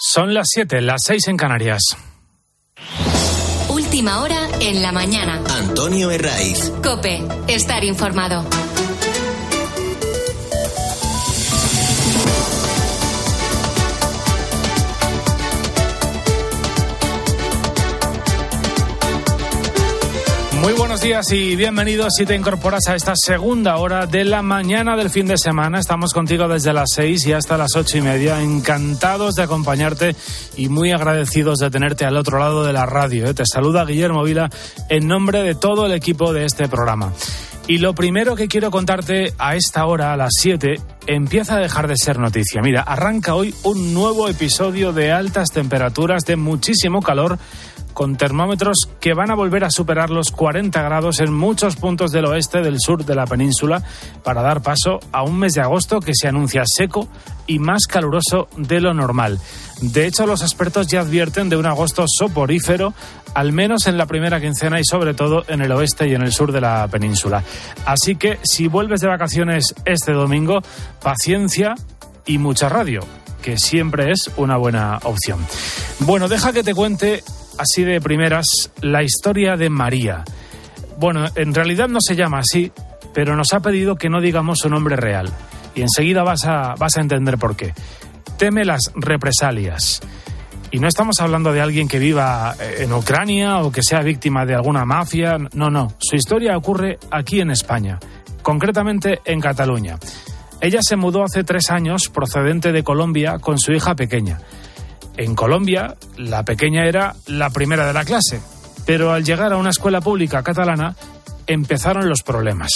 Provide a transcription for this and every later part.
Son las 7, las 6 en Canarias. Última hora en la mañana. Antonio Herraiz. COPE, estar informado. Muy buenos días y bienvenidos si te incorporas a esta segunda hora de la mañana del fin de semana. Estamos contigo desde las 6 y hasta las 8:30. Encantados de acompañarte y muy agradecidos de tenerte al otro lado de la radio. Te saluda Guillermo Vila en nombre de todo el equipo de este programa. Y lo primero que quiero contarte a esta hora, a las 7, empieza a dejar de ser noticia. Mira, arranca hoy un nuevo episodio de altas temperaturas, de muchísimo calor, con termómetros que van a volver a superar los 40 grados en muchos puntos del oeste, del sur de la península, para dar paso a un mes de agosto que se anuncia seco y más caluroso de lo normal. De hecho, los expertos ya advierten de un agosto soporífero, al menos en la primera quincena y sobre todo en el oeste y en el sur de la península. Así que, si vuelves de vacaciones este domingo, paciencia y mucha radio, que siempre es una buena opción. Bueno, deja que te cuente así de primeras la historia de María. Bueno, en realidad no se llama así, pero nos ha pedido que no digamos su nombre real. Y enseguida vas a entender por qué. Teme las represalias. Y no estamos hablando de alguien que viva en Ucrania o que sea víctima de alguna mafia. No. Su historia ocurre aquí en España, concretamente en Cataluña. Ella se mudó hace 3 años procedente de Colombia con su hija pequeña. En Colombia, la pequeña era la primera de la clase, pero al llegar a una escuela pública catalana, empezaron los problemas.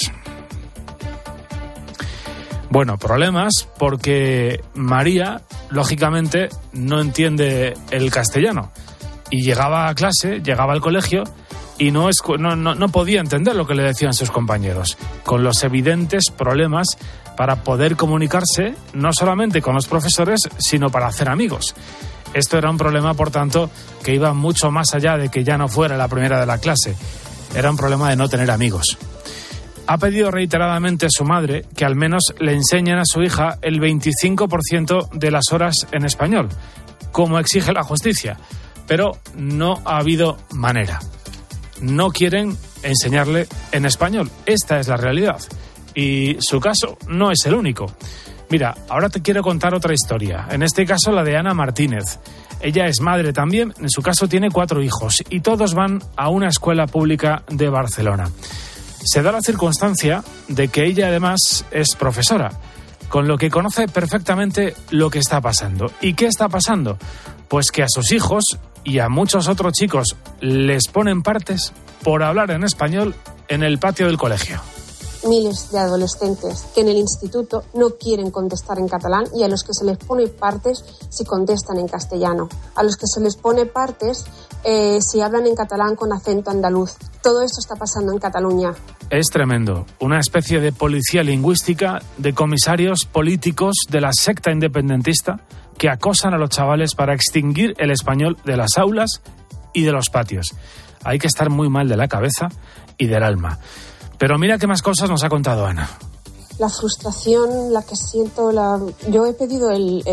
Bueno, problemas porque María, lógicamente, no entiende el castellano. Y llegaba a clase, llegaba al colegio y no podía entender lo que le decían sus compañeros, con los evidentes problemas para poder comunicarse, no solamente con los profesores, sino para hacer amigos. Esto era un problema, por tanto, que iba mucho más allá de que ya no fuera la primera de la clase. Era un problema de no tener amigos. Ha pedido reiteradamente a su madre que al menos le enseñen a su hija el 25% de las horas en español, como exige la justicia. Pero no ha habido manera. No quieren enseñarle en español. Esta es la realidad. Y su caso no es el único. Mira, ahora te quiero contar otra historia, en este caso la de Ana Martínez. Ella es madre también, en su caso tiene 4 hijos y todos van a una escuela pública de Barcelona. Se da la circunstancia de que ella además es profesora, con lo que conoce perfectamente lo que está pasando. ¿Y qué está pasando? Pues que a sus hijos y a muchos otros chicos les ponen partes por hablar en español en el patio del colegio. Miles de adolescentes que en el instituto no quieren contestar en catalán y a los que se les pone partes si contestan en castellano. A los que se les pone partes si hablan en catalán con acento andaluz. Todo esto está pasando en Cataluña. Es tremendo. Una especie de policía lingüística, de comisarios políticos de la secta independentista que acosan a los chavales para extinguir el español de las aulas y de los patios. Hay que estar muy mal de la cabeza y del alma. Pero mira qué más cosas nos ha contado Ana. La frustración, la que siento, yo he pedido el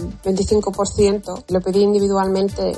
25%, lo pedí individualmente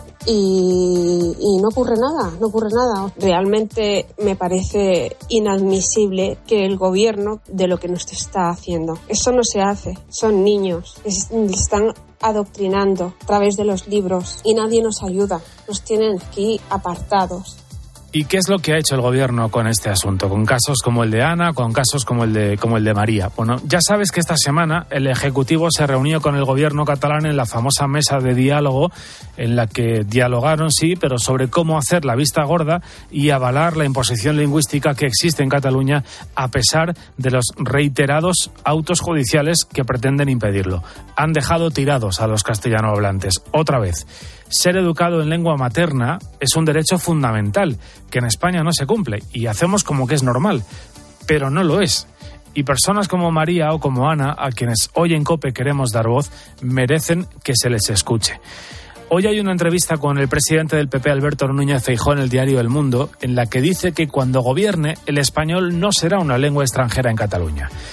y no ocurre nada. Realmente me parece inadmisible que el gobierno de lo que nos está haciendo. Eso no se hace, son niños, están adoctrinando a través de los libros y nadie nos ayuda, nos tienen aquí apartados. ¿Y qué es lo que ha hecho el gobierno con este asunto? Con casos como el de Ana, con casos como el de María. Bueno, ya sabes que esta semana el Ejecutivo se reunió con el gobierno catalán en la famosa mesa de diálogo, en la que dialogaron, sí, pero sobre cómo hacer la vista gorda y avalar la imposición lingüística que existe en Cataluña, a pesar de los reiterados autos judiciales que pretenden impedirlo. Han dejado tirados a los castellanohablantes. Otra vez. Ser educado en lengua materna es un derecho fundamental que en España no se cumple y hacemos como que es normal, pero no lo es. Y personas como María o como Ana, a quienes hoy en COPE queremos dar voz, merecen que se les escuche. Hoy hay una entrevista con el presidente del PP, Alberto Núñez Feijóo, en el diario El Mundo, en la que dice que cuando gobierne, el español no será una lengua extranjera en Cataluña.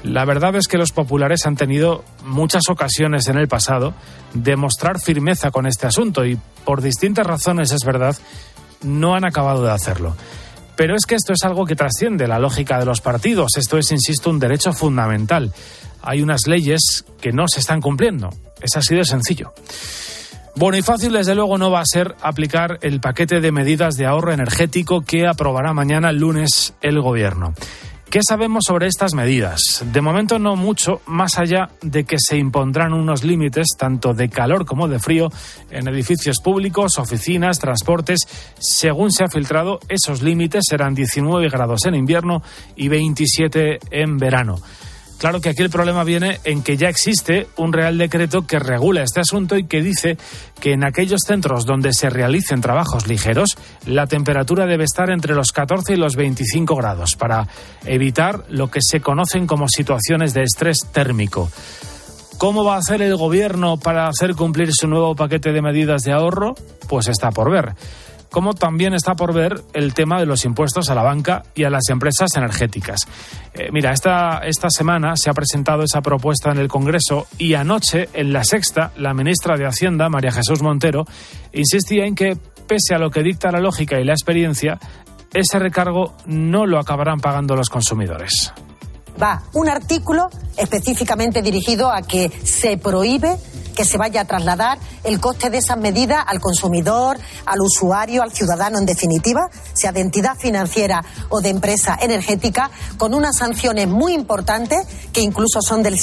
La verdad es que los populares han tenido muchas ocasiones en el pasado de mostrar firmeza con este asunto y por distintas razones, es verdad, no han acabado de hacerlo. Pero es que esto es algo que trasciende la lógica de los partidos. Esto es, insisto, un derecho fundamental. Hay unas leyes que no se están cumpliendo. Es así de sencillo. Bueno, y fácil desde luego no va a ser aplicar el paquete de medidas de ahorro energético que aprobará mañana lunes el Gobierno. ¿Qué sabemos sobre estas medidas? De momento no mucho, más allá de que se impondrán unos límites tanto de calor como de frío en edificios públicos, oficinas, transportes. Según se ha filtrado, esos límites serán 19 grados en invierno y 27 en verano. Claro que aquí el problema viene en que ya existe un Real Decreto que regula este asunto y que dice que en aquellos centros donde se realicen trabajos ligeros, la temperatura debe estar entre los 14 y los 25 grados para evitar lo que se conocen como situaciones de estrés térmico. ¿Cómo va a hacer el Gobierno para hacer cumplir su nuevo paquete de medidas de ahorro? Pues está por ver. Como también está por ver el tema de los impuestos a la banca y a las empresas energéticas. Mira, esta semana se ha presentado esa propuesta en el Congreso y anoche, en La Sexta, la ministra de Hacienda, María Jesús Montero, insistía en que, pese a lo que dicta la lógica y la experiencia, ese recargo no lo acabarán pagando los consumidores. Va un artículo específicamente dirigido a que se prohíbe que se vaya a trasladar el coste de esas medidas al consumidor, al usuario, al ciudadano en definitiva, sea de entidad financiera o de empresa energética, con unas sanciones muy importantes que incluso son del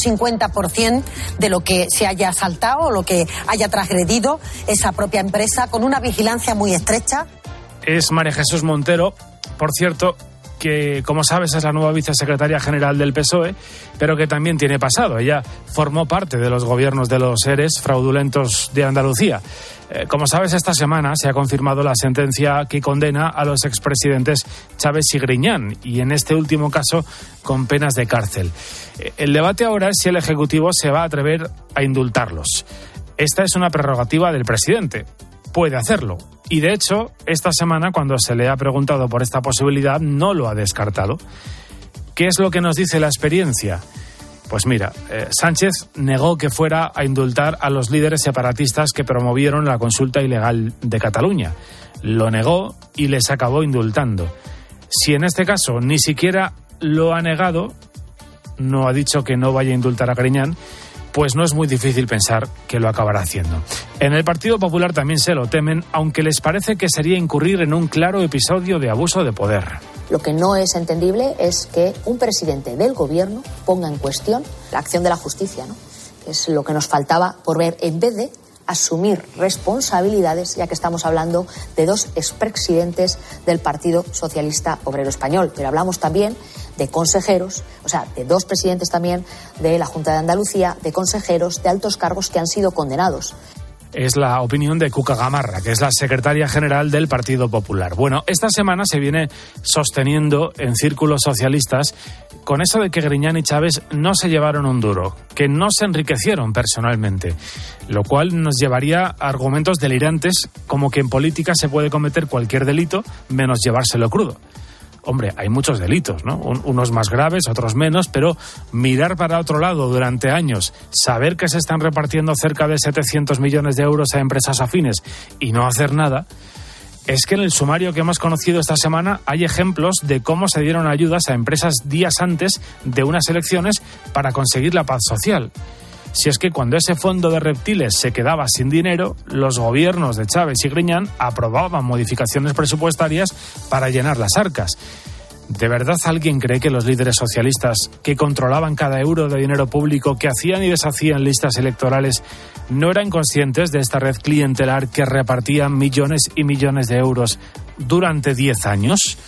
150% de lo que se haya saltado o lo que haya transgredido esa propia empresa, con una vigilancia muy estrecha. Es María Jesús Montero, por cierto, que, como sabes, es la nueva vicesecretaria general del PSOE, pero que también tiene pasado. Ella formó parte de los gobiernos de los ERES fraudulentos de Andalucía. Como sabes, esta semana se ha confirmado la sentencia que condena a los expresidentes Chávez y Griñán, y en este último caso con penas de cárcel. El debate ahora es si el Ejecutivo se va a atrever a indultarlos. Esta es una prerrogativa del presidente. Puede hacerlo. Y de hecho, esta semana, cuando se le ha preguntado por esta posibilidad, no lo ha descartado. ¿Qué es lo que nos dice la experiencia? Pues mira, Sánchez negó que fuera a indultar a los líderes separatistas que promovieron la consulta ilegal de Cataluña. Lo negó y les acabó indultando. Si en este caso ni siquiera lo ha negado, no ha dicho que no vaya a indultar a Griñán, pues no es muy difícil pensar que lo acabará haciendo. En el Partido Popular también se lo temen, aunque les parece que sería incurrir en un claro episodio de abuso de poder. Lo que no es entendible es que un presidente del gobierno ponga en cuestión la acción de la justicia, ¿no? Es lo que nos faltaba por ver, en vez de asumir responsabilidades, ya que estamos hablando de dos expresidentes del Partido Socialista Obrero Español. Pero hablamos también de consejeros, o sea, de dos presidentes también de la Junta de Andalucía, de consejeros, de altos cargos que han sido condenados. Es la opinión de Cuca Gamarra, que es la secretaria general del Partido Popular. Bueno, esta semana se viene sosteniendo en círculos socialistas con eso de que Griñán y Chávez no se llevaron un duro, que no se enriquecieron personalmente, lo cual nos llevaría a argumentos delirantes como que en política se puede cometer cualquier delito menos llevárselo crudo. Hombre, hay muchos delitos, ¿no? Unos más graves, otros menos, pero mirar para otro lado durante años, saber que se están repartiendo cerca de 700 millones de euros a empresas afines y no hacer nada, es que en el sumario que hemos conocido esta semana hay ejemplos de cómo se dieron ayudas a empresas días antes de unas elecciones para conseguir la paz social. Si es que cuando ese fondo de reptiles se quedaba sin dinero, los gobiernos de Chávez y Griñán aprobaban modificaciones presupuestarias para llenar las arcas. ¿De verdad alguien cree que los líderes socialistas que controlaban cada euro de dinero público, que hacían y deshacían listas electorales, no eran conscientes de esta red clientelar que repartía millones y millones de euros durante 10 años?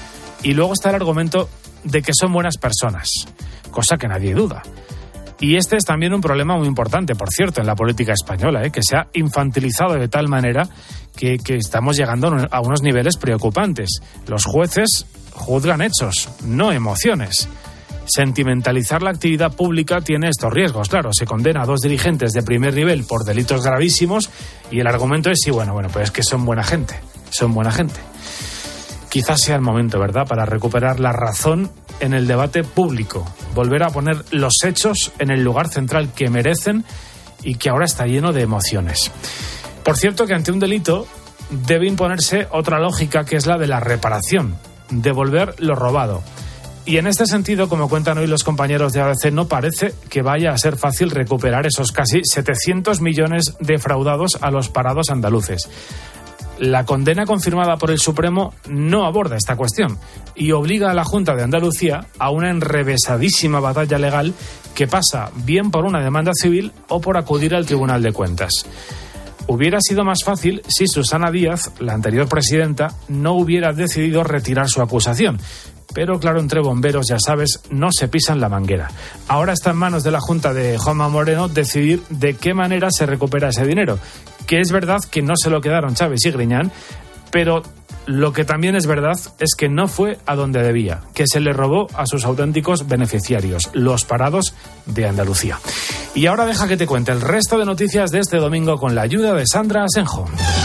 Y luego está el argumento de que son buenas personas, cosa que nadie duda. Y este es también un problema muy importante, por cierto, en la política española, que se ha infantilizado de tal manera que estamos llegando a unos niveles preocupantes. Los jueces juzgan hechos, no emociones. Sentimentalizar la actividad pública tiene estos riesgos. Claro, se condena a 2 dirigentes de primer nivel por delitos gravísimos y el argumento es sí, bueno, pues es que son buena gente. Quizás sea el momento, ¿verdad?, para recuperar la razón en el debate público volver a poner los hechos en el lugar central que merecen y que ahora está lleno de emociones. Por cierto, que ante un delito debe imponerse otra lógica, que es la de la reparación, devolver lo robado. Y en este sentido, como cuentan hoy los compañeros de ABC, no parece que vaya a ser fácil recuperar esos casi 700 millones defraudados a los parados andaluces. La condena confirmada por el Supremo no aborda esta cuestión y obliga a la Junta de Andalucía a una enrevesadísima batalla legal que pasa bien por una demanda civil o por acudir al Tribunal de Cuentas. Hubiera sido más fácil si Susana Díaz, la anterior presidenta, no hubiera decidido retirar su acusación. Pero claro, entre bomberos, ya sabes, no se pisan la manguera. Ahora está en manos de la Junta de Juanma Moreno decidir de qué manera se recupera ese dinero. Que es verdad que no se lo quedaron Chávez y Griñán, pero lo que también es verdad es que no fue a donde debía, que se le robó a sus auténticos beneficiarios, los parados de Andalucía. Y ahora deja que te cuente el resto de noticias de este domingo con la ayuda de Sandra Asenjo.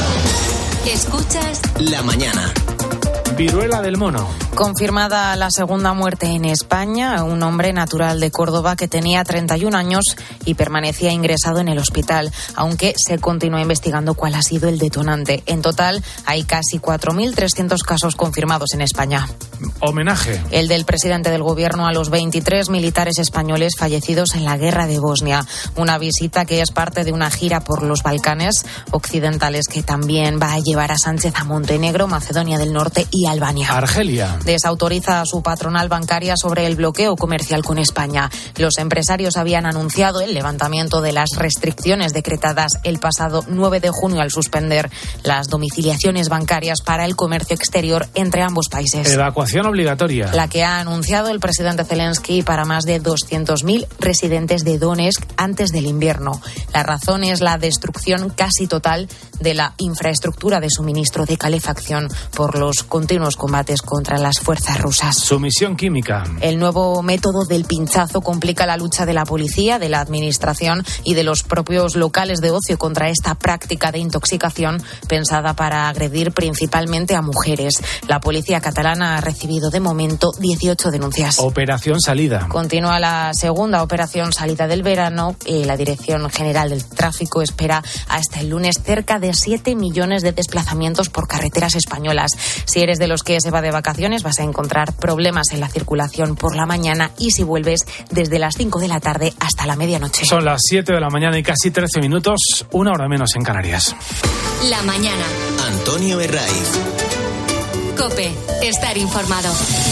Escuchas La Mañana. Viruela del mono. Confirmada la segunda muerte en España, un hombre natural de Córdoba que tenía 31 años y permanecía ingresado en el hospital, aunque se continúa investigando cuál ha sido el detonante. En total, hay casi 4.300 casos confirmados en España. Homenaje. El del presidente del gobierno a los 23 militares españoles fallecidos en la guerra de Bosnia. Una visita que es parte de una gira por los Balcanes occidentales que también va a llevar a Sánchez a Montenegro, Macedonia del Norte y Albania. Argelia. Desautoriza a su patronal bancaria sobre el bloqueo comercial con España. Los empresarios habían anunciado el levantamiento de las restricciones decretadas el pasado 9 de junio al suspender las domiciliaciones bancarias para el comercio exterior entre ambos países. Evacuación obligatoria. La que ha anunciado el presidente Zelensky para más de 200.000 residentes de Donetsk antes del invierno. La razón es la destrucción casi total de la infraestructura de suministro de calefacción por los continuos combates contra las fuerzas rusas. Sumisión química. El nuevo método del pinchazo complica la lucha de la policía, de la administración y de los propios locales de ocio contra esta práctica de intoxicación pensada para agredir principalmente a mujeres. La policía catalana ha recibido de momento 18 denuncias. Operación Salida. Continúa la segunda operación Salida del verano. La Dirección General del Tráfico espera hasta el lunes cerca de 7 millones de desplazamientos por carreteras españolas. Si eres de los que se va de vacaciones, vas a encontrar problemas en la circulación por la mañana y si vuelves desde las 5 de la tarde hasta la medianoche. Son las 7 de la mañana y casi 13 minutos, una hora menos en Canarias. La Mañana. Antonio Herraiz. COPE. Estar informado.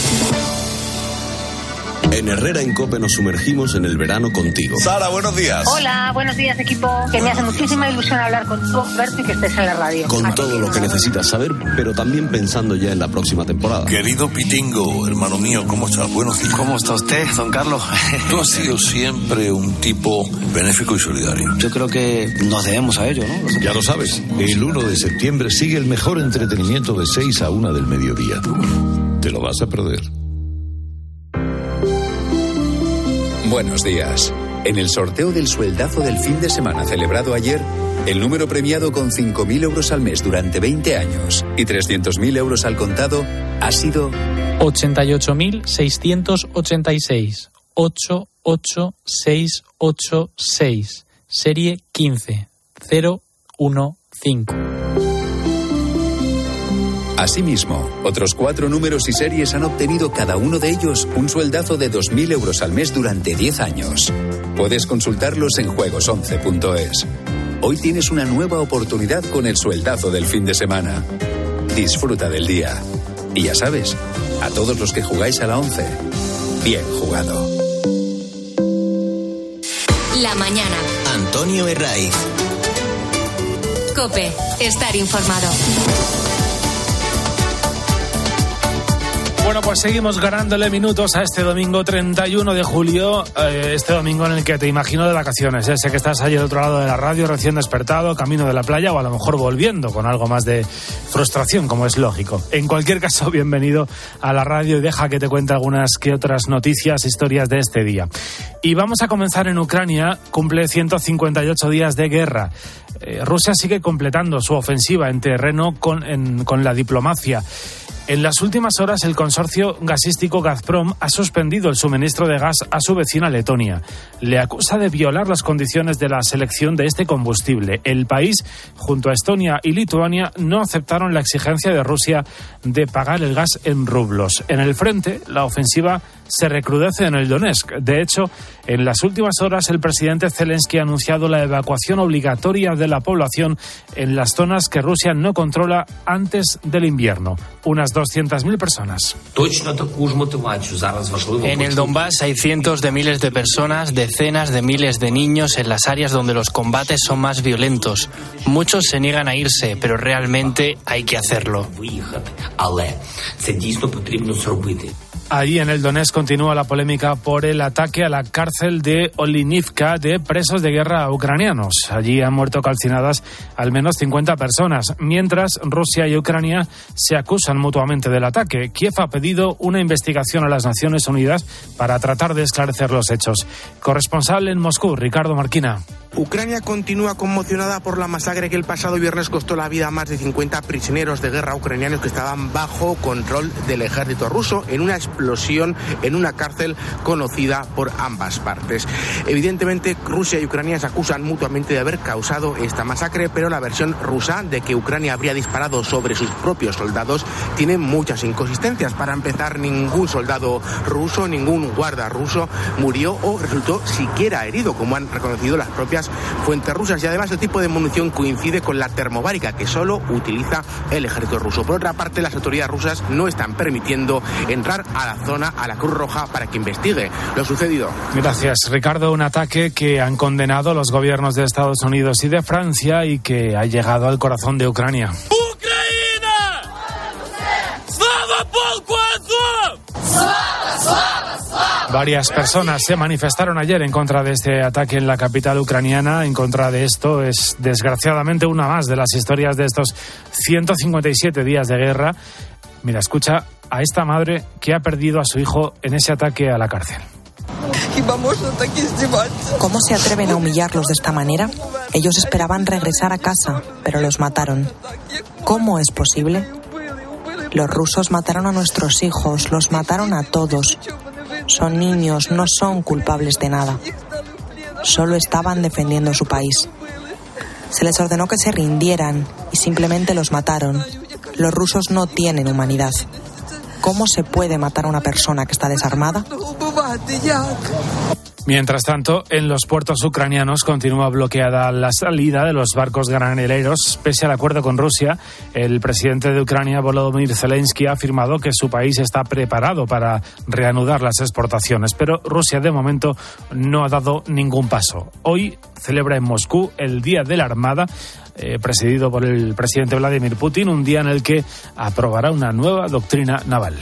En Herrera en COPE nos sumergimos en el verano contigo. Sara, buenos días. Hola, buenos días equipo. Que me hace muchísima ilusión hablar contigo, verte y que estés en la radio. Con todo lo que necesitas saber, pero también pensando ya en la próxima temporada. Querido Pitingo, hermano mío, ¿cómo estás? Buenos días. ¿Cómo está usted, don Carlos? Tú has sido siempre un tipo benéfico y solidario. Yo creo que nos debemos a ello, ¿no? Ya lo sabes, el 1 de septiembre sigue el mejor entretenimiento de 6 a 1 del mediodía. Te lo vas a perder. Buenos días. En el sorteo del sueldazo del fin de semana celebrado ayer, el número premiado con 5.000 euros al mes durante 20 años y 300.000 euros al contado ha sido 88.686. 88686. Serie 15015. Asimismo, otros 4 números y series han obtenido cada uno de ellos un sueldazo de 2.000 euros al mes durante 10 años. Puedes consultarlos en juegos11.es. Hoy tienes una nueva oportunidad con el sueldazo del fin de semana. Disfruta del día. Y ya sabes, a todos los que jugáis a la 11, bien jugado. La Mañana. Antonio Herraiz. COPE. Estar informado. Bueno, pues seguimos ganándole minutos a este domingo 31 de julio, este domingo en el que te imagino de vacaciones. Sé que estás allí al otro lado de la radio, recién despertado, camino de la playa o a lo mejor volviendo con algo más de frustración, como es lógico. En cualquier caso, bienvenido a la radio y deja que te cuente algunas que otras noticias, historias de este día. Y vamos a comenzar en Ucrania, cumple 158 días de guerra. Rusia sigue completando su ofensiva en terreno con la diplomacia. En las últimas horas, el consorcio gasístico Gazprom ha suspendido el suministro de gas a su vecina Letonia. Le acusa de violar las condiciones de la selección de este combustible. El país, junto a Estonia y Lituania, no aceptaron la exigencia de Rusia de pagar el gas en rublos. En el frente, la ofensiva se recrudece en el Donetsk. De hecho, en las últimas horas, el presidente Zelensky ha anunciado la evacuación obligatoria de la población en las zonas que Rusia no controla antes del invierno. Unas 200.000 personas. En el Donbass hay cientos de miles de personas, decenas de miles de niños en las áreas donde los combates son más violentos. Muchos se niegan a irse, pero realmente hay que hacerlo. Allí en el Donetsk continúa la polémica por el ataque a la cárcel de Olenivka de presos de guerra ucranianos. Allí han muerto calcinadas al menos 50 personas, mientras Rusia y Ucrania se acusan mutuamente del ataque. Kiev ha pedido una investigación a las Naciones Unidas para tratar de esclarecer los hechos. Corresponsal en Moscú, Ricardo Marquina. Ucrania continúa conmocionada por la masacre que el pasado viernes costó la vida a más de 50 prisioneros de guerra ucranianos que estaban bajo control del ejército ruso en una explosión en una cárcel conocida por ambas partes. Evidentemente, Rusia y Ucrania se acusan mutuamente de haber causado esta masacre, pero la versión rusa de que Ucrania habría disparado sobre sus propios soldados tiene muchas inconsistencias. Para empezar, ningún soldado ruso, ningún guarda ruso murió o resultó siquiera herido, como han reconocido las propias fuentes rusas, y además el tipo de munición coincide con la termobárica que solo utiliza el ejército ruso. Por otra parte, las autoridades rusas no están permitiendo entrar a la zona a la Cruz Roja para que investigue lo sucedido. Gracias, Ricardo. Un ataque que han condenado los gobiernos de Estados Unidos y de Francia y que ha llegado al corazón de Ucrania. ¡Ucrania! ¡Slava polku Azov! ¡Slava, slava, slava! Varias personas se manifestaron ayer en contra de este ataque en la capital ucraniana. En contra de esto es, desgraciadamente, una más de las historias de estos 157 días de guerra. Mira, escucha a esta madre que ha perdido a su hijo en ese ataque a la cárcel. ¿Cómo se atreven a humillarlos de esta manera? Ellos esperaban regresar a casa, pero los mataron. ¿Cómo es posible? Los rusos mataron a nuestros hijos, los mataron a todos. Son niños, no son culpables de nada. Solo estaban defendiendo su país. Se les ordenó que se rindieran y simplemente los mataron. Los rusos no tienen humanidad. ¿Cómo se puede matar a una persona que está desarmada? Mientras tanto, en los puertos ucranianos continúa bloqueada la salida de los barcos granaderos. Pese al acuerdo con Rusia, el presidente de Ucrania, Volodymyr Zelensky, ha afirmado que su país está preparado para reanudar las exportaciones, pero Rusia de momento no ha dado ningún paso. Hoy celebra en Moscú el Día de la Armada, presidido por el presidente Vladimir Putin, un día en el que aprobará una nueva doctrina naval.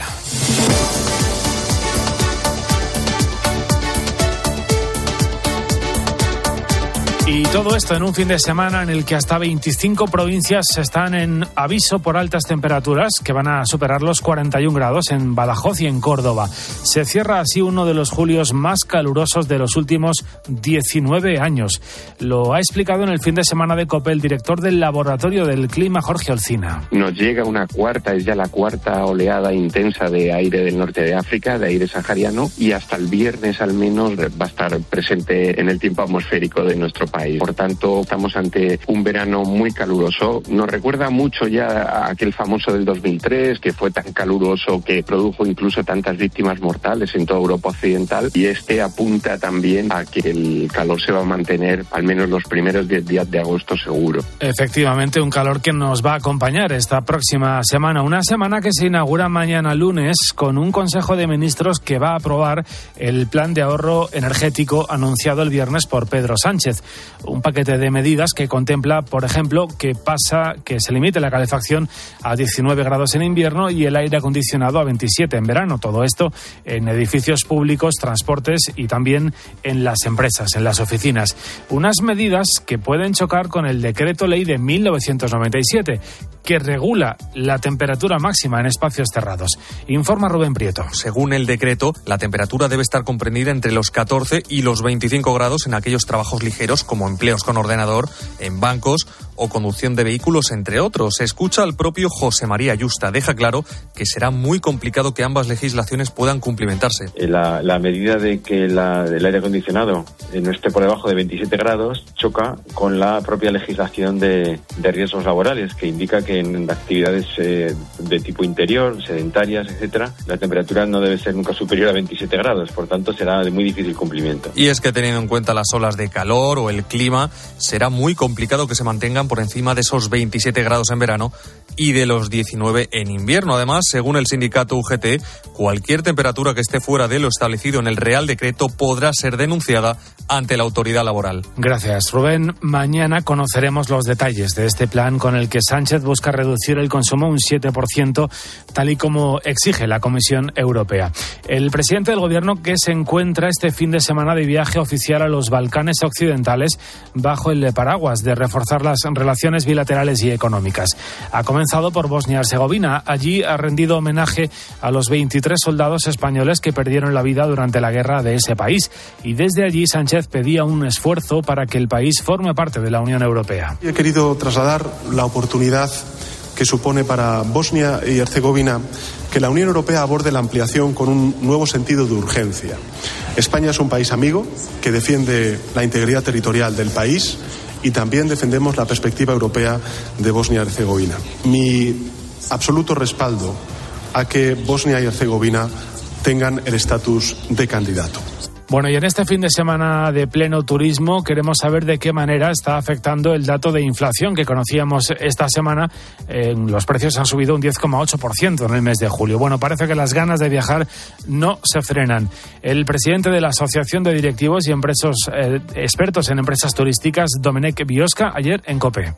Y todo esto en un fin de semana en el que hasta 25 provincias están en aviso por altas temperaturas que van a superar los 41 grados en Badajoz y en Córdoba. Se cierra así uno de los julios más calurosos de los últimos 19 años. Lo ha explicado en el fin de semana de COPE el director del Laboratorio del Clima, Jorge Olcina. Nos llega es ya la cuarta oleada intensa de aire del norte de África, de aire sahariano, y hasta el viernes al menos va a estar presente en el tiempo atmosférico de nuestro país. Por tanto, estamos ante un verano muy caluroso. Nos recuerda mucho ya a aquel famoso del 2003, que fue tan caluroso que produjo incluso tantas víctimas mortales en toda Europa Occidental. Y este apunta también a que el calor se va a mantener al menos los primeros 10 días de agosto seguro. Efectivamente, un calor que nos va a acompañar esta próxima semana. Una semana que se inaugura mañana lunes con un Consejo de Ministros que va a aprobar el plan de ahorro energético anunciado el viernes por Pedro Sánchez. Un paquete de medidas que contempla, por ejemplo, que se limite la calefacción a 19 grados en invierno y el aire acondicionado a 27 en verano. Todo esto en edificios públicos, transportes y también en las empresas, en las oficinas. Unas medidas que pueden chocar con el decreto ley de 1997, que regula la temperatura máxima en espacios cerrados. Informa Rubén Prieto. Según el decreto, la temperatura debe estar comprendida entre los 14 y los 25 grados en aquellos trabajos ligeros como empleos con ordenador, en bancos o conducción de vehículos, entre otros. Se escucha al propio José María Yusta. Deja claro que será muy complicado que ambas legislaciones puedan cumplimentarse. La medida de que el aire acondicionado no esté por debajo de 27 grados choca con la propia legislación de riesgos laborales, que indica que en actividades de tipo interior, sedentarias, etcétera, la temperatura no debe ser nunca superior a 27 grados. Por tanto, será de muy difícil cumplimiento. Y es que teniendo en cuenta las olas de calor o el clima, será muy complicado que se mantengan por encima de esos 27 grados en verano y de los 19 en invierno. Además, según el sindicato UGT, cualquier temperatura que esté fuera de lo establecido en el Real Decreto podrá ser denunciada ante la autoridad laboral. Gracias, Rubén. Mañana conoceremos los detalles de este plan con el que Sánchez busca reducir el consumo un 7%, tal y como exige la Comisión Europea. El presidente del Gobierno, que se encuentra este fin de semana de viaje oficial a los Balcanes occidentales bajo el paraguas de reforzar las relaciones bilaterales y económicas. Ha comenzado por Bosnia-Herzegovina. Allí ha rendido homenaje a los 23 soldados españoles que perdieron la vida durante la guerra de ese país. Y desde allí Sánchez pedía un esfuerzo para que el país forme parte de la Unión Europea. He querido trasladar la oportunidad que supone para Bosnia y Herzegovina que la Unión Europea aborde la ampliación con un nuevo sentido de urgencia. España es un país amigo que defiende la integridad territorial del país y también defendemos la perspectiva europea de Bosnia y Herzegovina. Mi absoluto respaldo a que Bosnia y Herzegovina tengan el estatus de candidato. Bueno, y en este fin de semana de pleno turismo queremos saber de qué manera está afectando el dato de inflación que conocíamos esta semana. Los precios han subido un 10,8% en el mes de julio. Bueno, parece que las ganas de viajar no se frenan. El presidente de la Asociación de Directivos y Expertos en Empresas Turísticas, Domènec Biosca, ayer en COPE.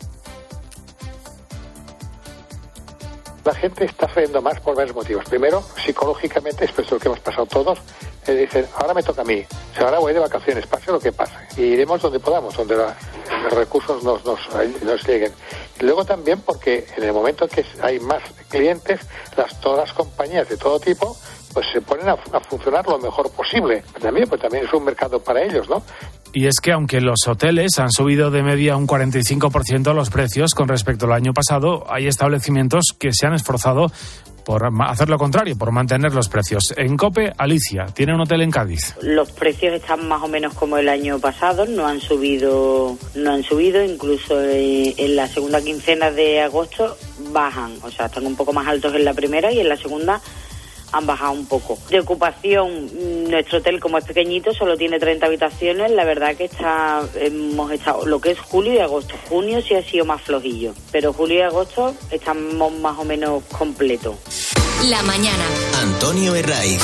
La gente está saliendo más por varios motivos. Primero, psicológicamente, esto es lo que hemos pasado todos. Dicen, ahora me toca a mí. O sea, ahora voy de vacaciones, pase lo que pase. Y iremos donde podamos, donde los recursos nos lleguen. Y luego también porque en el momento que hay más clientes, todas las compañías de todo tipo pues se ponen a funcionar lo mejor posible. También es un mercado para ellos, ¿no? Y es que aunque los hoteles han subido de media un 45% los precios con respecto al año pasado, hay establecimientos que se han esforzado por hacer lo contrario, por mantener los precios. En COPE, Alicia tiene un hotel en Cádiz. Los precios están más o menos como el año pasado, no han subido, incluso en la segunda quincena de agosto bajan, o sea, están un poco más altos en la primera y en la segunda han bajado un poco. De ocupación, nuestro hotel, como es pequeñito, solo tiene 30 habitaciones. La verdad que hemos estado lo que es julio y agosto. Junio sí ha sido más flojillo, pero julio y agosto estamos más o menos completos. La mañana. Antonio Herraiz.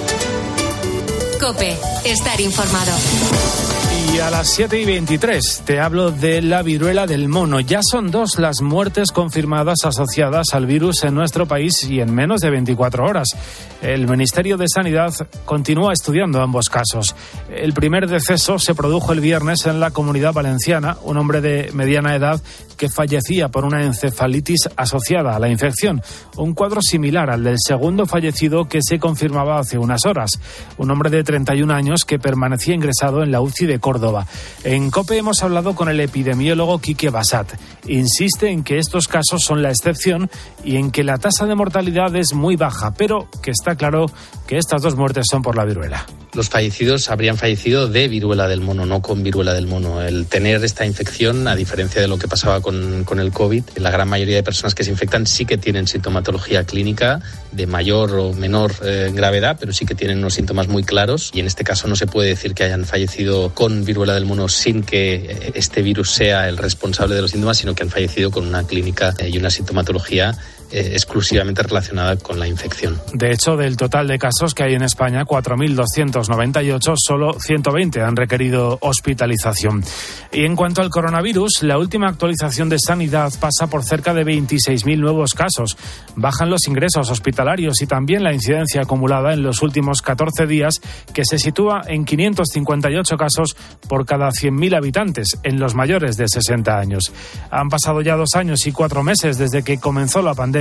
COPE. Estar informado. Y a las 7:23 te hablo de la viruela del mono. Ya son 2 las muertes confirmadas asociadas al virus en nuestro país y en menos de 24 horas. El Ministerio de Sanidad continúa estudiando ambos casos. El primer deceso se produjo el viernes en la Comunidad Valenciana, un hombre de mediana edad que fallecía por una encefalitis asociada a la infección. Un cuadro similar al del segundo fallecido que se confirmaba hace unas horas. Un hombre de 31 años que permanecía ingresado en la UCI de Córdoba. En COPE hemos hablado con el epidemiólogo Quique Bassat. Insiste en que estos casos son la excepción y en que la tasa de mortalidad es muy baja, pero que está claro que estas 2 muertes son por la viruela. Los fallecidos habrían fallecido de viruela del mono, no con viruela del mono. El tener esta infección, a diferencia de lo que pasaba con el COVID, la gran mayoría de personas que se infectan sí que tienen sintomatología clínica de mayor o menor gravedad, pero sí que tienen unos síntomas muy claros y en este caso no se puede decir que hayan fallecido con viruela del mono sin que este virus sea el responsable de los síntomas, sino que han fallecido con una clínica y una sintomatología exclusivamente relacionada con la infección. De hecho, del total de casos que hay en España, 4.298, solo 120 han requerido hospitalización. Y en cuanto al coronavirus, la última actualización de Sanidad pasa por cerca de 26.000 nuevos casos. Bajan los ingresos hospitalarios y también la incidencia acumulada en los últimos 14 días, que se sitúa en 558 casos por cada 100.000 habitantes en los mayores de 60 años. Han pasado ya 2 años y 4 meses desde que comenzó la pandemia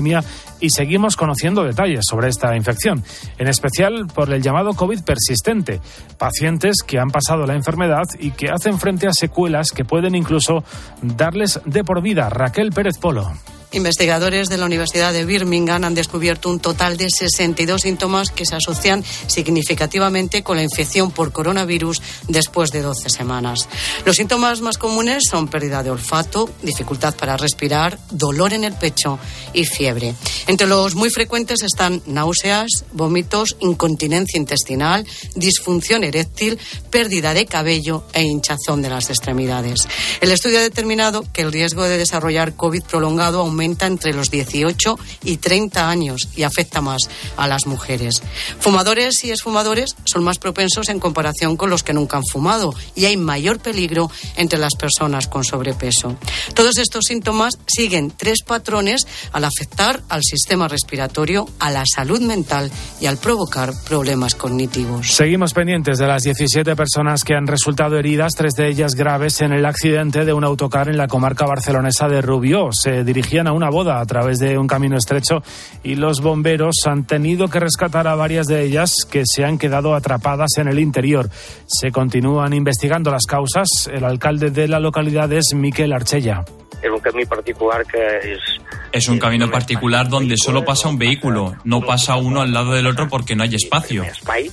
pandemia y seguimos conociendo detalles sobre esta infección, en especial por el llamado COVID persistente, pacientes que han pasado la enfermedad y que hacen frente a secuelas que pueden incluso darles de por vida. Raquel Pérez Polo. Investigadores de la Universidad de Birmingham han descubierto un total de 62 síntomas que se asocian significativamente con la infección por coronavirus después de 12 semanas. Los síntomas más comunes son pérdida de olfato, dificultad para respirar, dolor en el pecho y fiebre. Entre los muy frecuentes están náuseas, vómitos, incontinencia intestinal, disfunción eréctil, pérdida de cabello e hinchazón de las extremidades. El estudio ha determinado que el riesgo de desarrollar COVID prolongado aumenta entre los 18 y 30 años y afecta más a las mujeres. Fumadores y exfumadores son más propensos en comparación con los que nunca han fumado y hay mayor peligro entre las personas con sobrepeso. Todos estos síntomas siguen 3 patrones al afectar al sistema respiratorio, a la salud mental y al provocar problemas cognitivos. Seguimos pendientes de las 17 personas que han resultado heridas, 3 de ellas graves, en el accidente de un autocar en la comarca barcelonesa de Rubió. Se dirigían a una boda a través de un camino estrecho y los bomberos han tenido que rescatar a varias de ellas que se han quedado atrapadas en el interior. Se continúan investigando las causas. El alcalde de la localidad es Miquel Archella. Es un camino particular que es un camino particular donde solo pasa un vehículo, no pasa uno al lado del otro porque no hay espacio.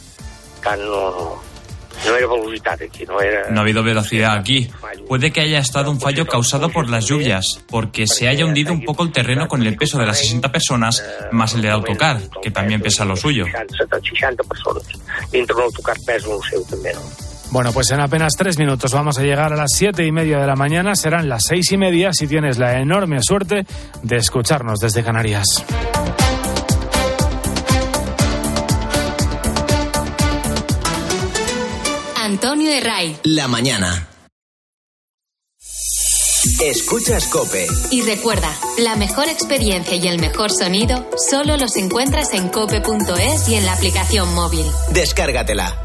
No ha habido velocidad aquí. Puede que haya estado un fallo causado por las lluvias, porque se haya hundido un poco el terreno con el peso de las 60 personas, más el del autocar, que también pesa lo suyo. Bueno, pues en apenas 3 minutos vamos a llegar a las 7:30 de la mañana. Serán las 6:30 si tienes la enorme suerte de escucharnos desde Canarias. Antonio Herray. La mañana. Escuchas COPE. Y recuerda, la mejor experiencia y el mejor sonido solo los encuentras en cope.es y en la aplicación móvil. Descárgatela.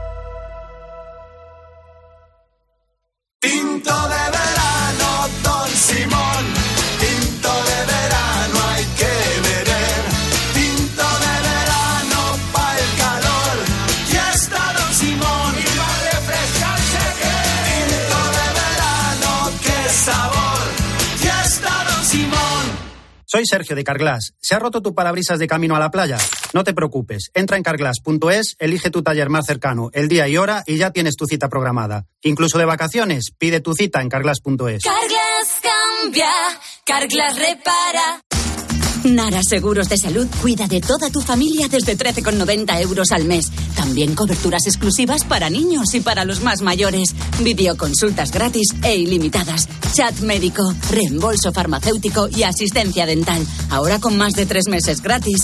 Tinto de verano, Don Simón. Tinto de verano hay que beber. Tinto de verano pa' el calor. Ya está Don Simón y va a refrescarse que. Tinto de verano, qué sabor. Ya está Don Simón. Soy Sergio de Carglass. ¿Se ha roto tu parabrisas de camino a la playa? No te preocupes. Entra en carglass.es, elige tu taller más cercano, el día y hora y ya tienes tu cita programada. Incluso de vacaciones, pide tu cita en carglass.es. Carglass cambia, Carglass repara. Nara Seguros de Salud cuida de toda tu familia desde 13,90 € al mes. También coberturas exclusivas para niños y para los más mayores. Videoconsultas gratis e ilimitadas. Chat médico, reembolso farmacéutico y asistencia dental. Ahora con más de 3 meses gratis.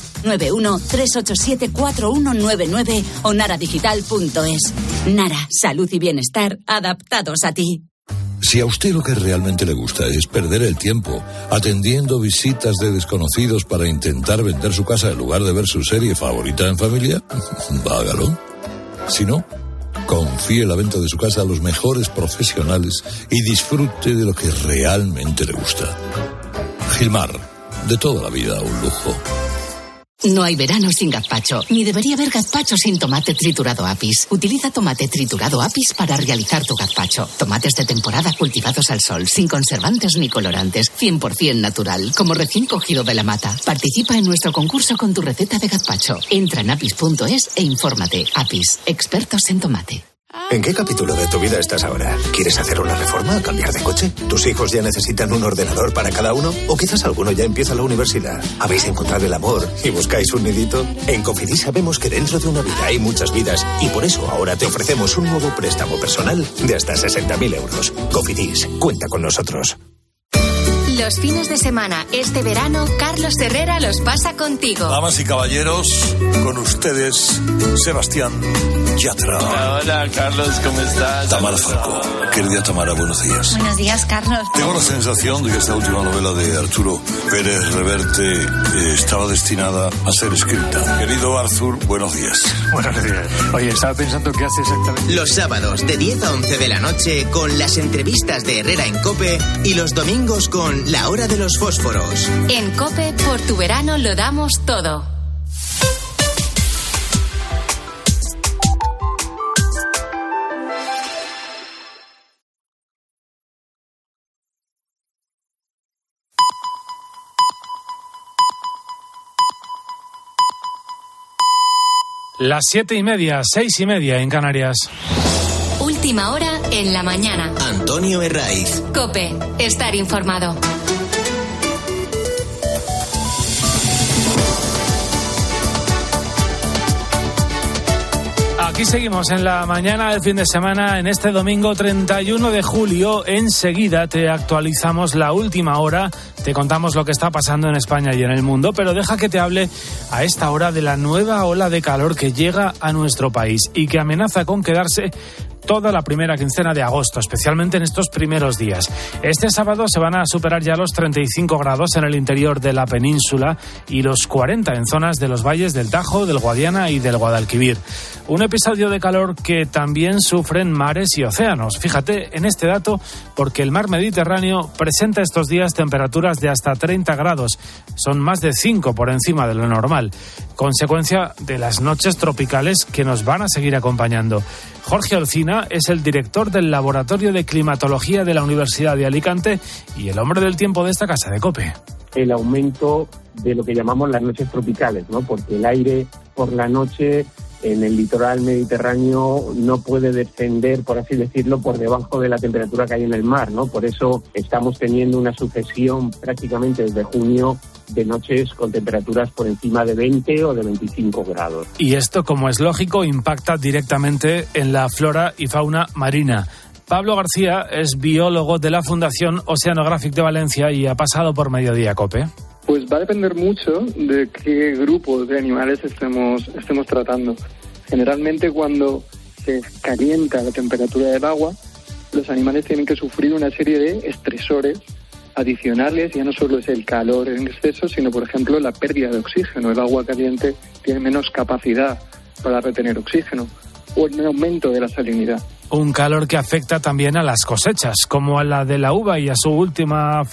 91-387-4199 o naradigital.es. Nara, salud y bienestar adaptados a ti. Si a usted lo que realmente le gusta es perder el tiempo atendiendo visitas de desconocidos para intentar vender su casa en lugar de ver su serie favorita en familia, hágalo. Si no, confíe la venta de su casa a los mejores profesionales y disfrute de lo que realmente le gusta. Gilmar, de toda la vida un lujo. No hay verano sin gazpacho, ni debería haber gazpacho sin tomate triturado Apis. Utiliza tomate triturado Apis para realizar tu gazpacho. Tomates de temporada cultivados al sol, sin conservantes ni colorantes, 100% natural, como recién cogido de la mata. Participa en nuestro concurso con tu receta de gazpacho. Entra en apis.es e infórmate. Apis, expertos en tomate. ¿En qué capítulo de tu vida estás ahora? ¿Quieres hacer una reforma? ¿Cambiar de coche? ¿Tus hijos ya necesitan un ordenador para cada uno? ¿O quizás alguno ya empieza la universidad? ¿Habéis encontrado el amor y buscáis un nidito? En Cofidis sabemos que dentro de una vida hay muchas vidas y por eso ahora te ofrecemos un nuevo préstamo personal de hasta 60.000 euros. Cofidis, cuenta con nosotros. Los fines de semana, este verano, Carlos Herrera los pasa contigo. Damas y caballeros, con ustedes, Sebastián Yatra. Hola, Carlos, ¿cómo estás? Tamara Falcó. Querida Tamara, buenos días. Buenos días, Carlos. Tengo la sensación de que esta última novela de Arturo Pérez Reverte estaba destinada a ser escrita. Querido Arthur, buenos días. Buenos días. Oye, estaba pensando qué hace exactamente. Los sábados de 10 a 11 de la noche con las entrevistas de Herrera en COPE y los domingos con La Hora de los Fósforos. En COPE, por tu verano lo damos todo. Las 7:30, 6:30 en Canarias. Última hora en la mañana. Antonio Herraiz. COPE, estar informado. Aquí seguimos en la mañana del fin de semana, en este domingo 31 de julio. Enseguida te actualizamos la última hora, te contamos lo que está pasando en España y en el mundo, pero deja que te hable a esta hora de la nueva ola de calor que llega a nuestro país y que amenaza con quedarse toda la primera quincena de agosto, especialmente en estos primeros días. Este sábado se van a superar ya los 35 grados en el interior de la península y los 40 en zonas de los valles del Tajo, del Guadiana y del Guadalquivir. Un episodio de calor que también sufren mares y océanos. Fíjate en este dato porque el mar Mediterráneo presenta estos días temperaturas de hasta 30 grados. Son más de 5 por encima de lo normal, consecuencia de las noches tropicales que nos van a seguir acompañando. Jorge Olcina es el director del Laboratorio de Climatología de la Universidad de Alicante y el hombre del tiempo de esta casa de COPE. El aumento de lo que llamamos las noches tropicales, ¿no? Porque el aire por la noche en el litoral mediterráneo no puede descender, por así decirlo, por debajo de la temperatura que hay en el mar, ¿no? Por eso estamos teniendo una sucesión prácticamente desde junio de noches con temperaturas por encima de 20 o de 25 grados. Y esto, como es lógico, impacta directamente en la flora y fauna marina. Pablo García es biólogo de la Fundación Oceanographic de Valencia y ha pasado por Mediodía COPE. Pues va a depender mucho de qué grupos de animales estemos tratando. Generalmente cuando se calienta la temperatura del agua, los animales tienen que sufrir una serie de estresores adicionales. Ya no solo es el calor en exceso, sino por ejemplo la pérdida de oxígeno. El agua caliente tiene menos capacidad para retener oxígeno, o el aumento de la salinidad. Un calor que afecta también a las cosechas, como a la de la uva y a sus últimas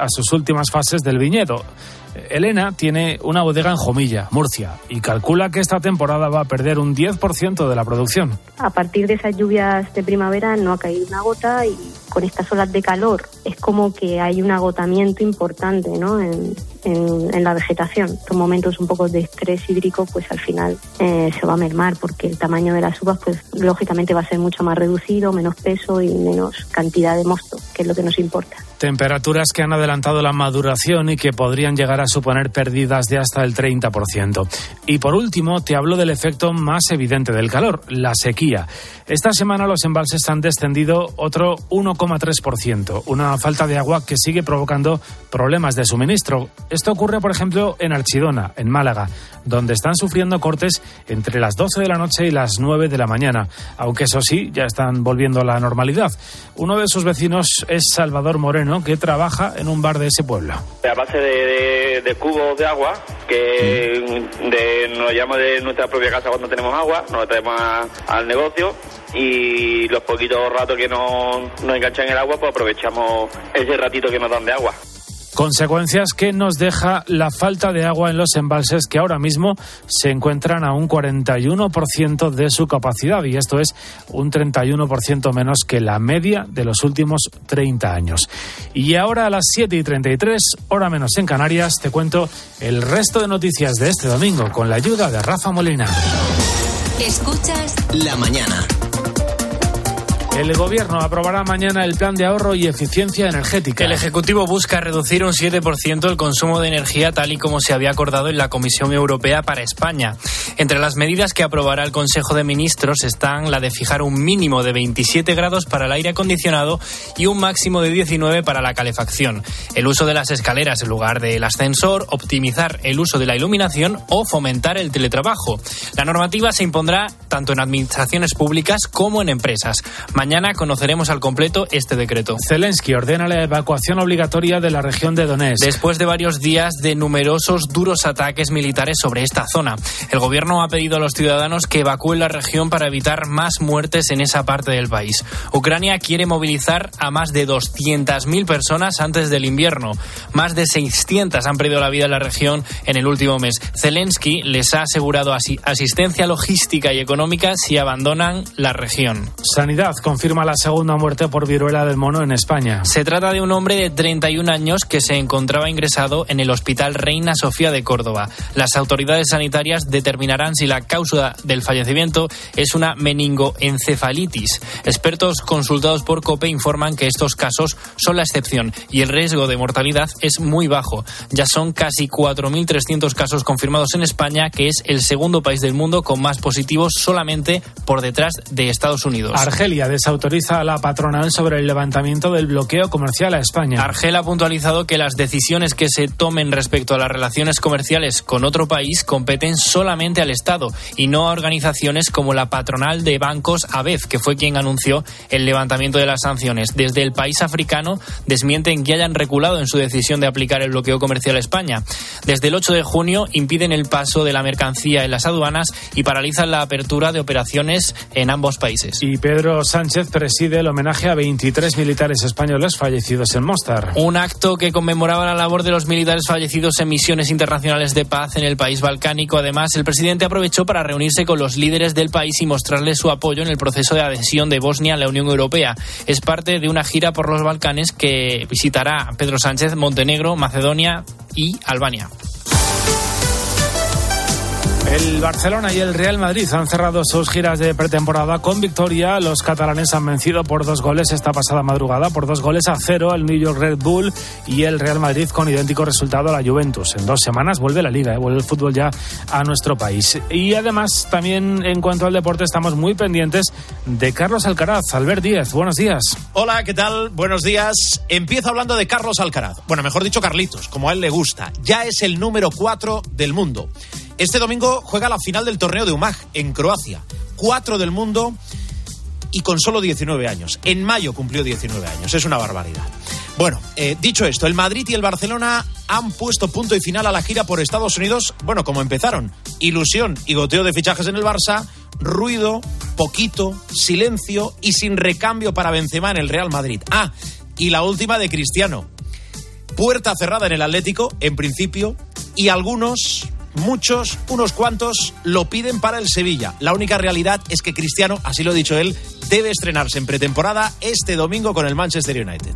fases del viñedo. Elena tiene una bodega en Jomilla, Murcia, y calcula que esta temporada va a perder un 10% de la producción. A partir de esas lluvias de primavera no ha caído una gota y con estas olas de calor es como que hay un agotamiento importante, ¿no? en la vegetación. Estos momentos un poco de estrés hídrico, pues al final se va a mermar porque el tamaño de las uvas, pues lógicamente va a ser mucho más reducido, menos peso y menos cantidad de mosto, que es lo que nos importa. Temperaturas que han adelantado la maduración y que podrían llegar a suponer pérdidas de hasta el 30%. Y por último, te hablo del efecto más evidente del calor, la sequía. Esta semana los embalses han descendido otro 1,3%, una falta de agua que sigue provocando problemas de suministro. Esto ocurre, por ejemplo, en Archidona, en Málaga, donde están sufriendo cortes entre las 12 de la noche y las 9 de la mañana, aunque eso sí, ya están volviendo a la normalidad. Uno de sus vecinos es Salvador Moreno, que trabaja en un bar de ese pueblo. A base de cubos de agua, que nos llevamos de nuestra propia casa cuando tenemos agua, nos lo traemos al negocio y los poquitos ratos que nos enganchan en el agua, pues aprovechamos ese ratito que nos dan de agua. Consecuencias que nos deja la falta de agua en los embalses, que ahora mismo se encuentran a un 41% de su capacidad, y esto es un 31% menos que la media de los últimos 30 años. Y ahora a las 7:33, hora menos en Canarias, te cuento el resto de noticias de este domingo con la ayuda de Rafa Molina. Escuchas La mañana. El Gobierno aprobará mañana el plan de ahorro y eficiencia energética. El Ejecutivo busca reducir un 7% el consumo de energía tal y como se había acordado en la Comisión Europea para España. Entre las medidas que aprobará el Consejo de Ministros están la de fijar un mínimo de 27 grados para el aire acondicionado y un máximo de 19 para la calefacción. El uso de las escaleras en lugar del ascensor, optimizar el uso de la iluminación o fomentar el teletrabajo. La normativa se impondrá tanto en administraciones públicas como en empresas. Mañana conoceremos al completo este decreto. Zelensky ordena la evacuación obligatoria de la región de Donetsk. Después de varios días de numerosos duros ataques militares sobre esta zona, el gobierno ha pedido a los ciudadanos que evacúen la región para evitar más muertes en esa parte del país. Ucrania quiere movilizar a más de 200.000 personas antes del invierno. Más de 600 han perdido la vida en la región en el último mes. Zelensky les ha asegurado asistencia logística y económica si abandonan la región. Sanidad confirma la segunda muerte por viruela del mono en España. Se trata de un hombre de 31 años que se encontraba ingresado en el Hospital Reina Sofía de Córdoba. Las autoridades sanitarias determinarán si la causa del fallecimiento es una meningoencefalitis. Expertos consultados por COPE informan que estos casos son la excepción y el riesgo de mortalidad es muy bajo. Ya son casi 4.300 casos confirmados en España, que es el segundo país del mundo con más positivos, solamente por detrás de Estados Unidos. Argelia desautoriza a la patronal sobre el levantamiento del bloqueo comercial a España. Argel ha puntualizado que las decisiones que se tomen respecto a las relaciones comerciales con otro país competen solamente al Estado y no a organizaciones como la patronal de bancos ABEF, que fue quien anunció el levantamiento de las sanciones. Desde el país africano desmienten que hayan reculado en su decisión de aplicar el bloqueo comercial a España. Desde el 8 de junio impiden el paso de la mercancía en las aduanas y paralizan la apertura de operaciones en ambos países. Y Pedro Sánchez preside el homenaje a 23 militares españoles fallecidos en Mostar. Un acto que conmemoraba la labor de los militares fallecidos en misiones internacionales de paz en el país balcánico. Además, el presidente aprovechó para reunirse con los líderes del país y mostrarles su apoyo en el proceso de adhesión de Bosnia a la Unión Europea. Es parte de una gira por los Balcanes que visitará Pedro Sánchez Montenegro, Macedonia y Albania. El Barcelona y el Real Madrid han cerrado sus giras de pretemporada con victoria. Los catalanes han vencido por 2 goles esta pasada madrugada, por 2-0 el New York Red Bull y el Real Madrid con idéntico resultado a la Juventus. En 2 semanas vuelve la Liga, vuelve el fútbol ya a nuestro país. Y además, también en cuanto al deporte, estamos muy pendientes de Carlos Alcaraz. Albert Díez, buenos días. Hola, ¿qué tal? Buenos días. Empiezo hablando de Carlos Alcaraz. Bueno, mejor dicho, Carlitos, como a él le gusta. Ya es el número 4 del mundo. Este domingo juega la final del torneo de Umag, en Croacia. 4 del mundo y con solo 19 años. En mayo cumplió 19 años. Es una barbaridad. Bueno, dicho esto, el Madrid y el Barcelona han puesto punto y final a la gira por Estados Unidos. Bueno, como empezaron. Ilusión y goteo de fichajes en el Barça. Ruido, poquito, silencio y sin recambio para Benzema en el Real Madrid. Ah, y la última de Cristiano. Puerta cerrada en el Atlético, en principio, y algunos... muchos, unos cuantos, lo piden para el Sevilla. La única realidad es que Cristiano, así lo ha dicho él, debe estrenarse en pretemporada este domingo con el Manchester United.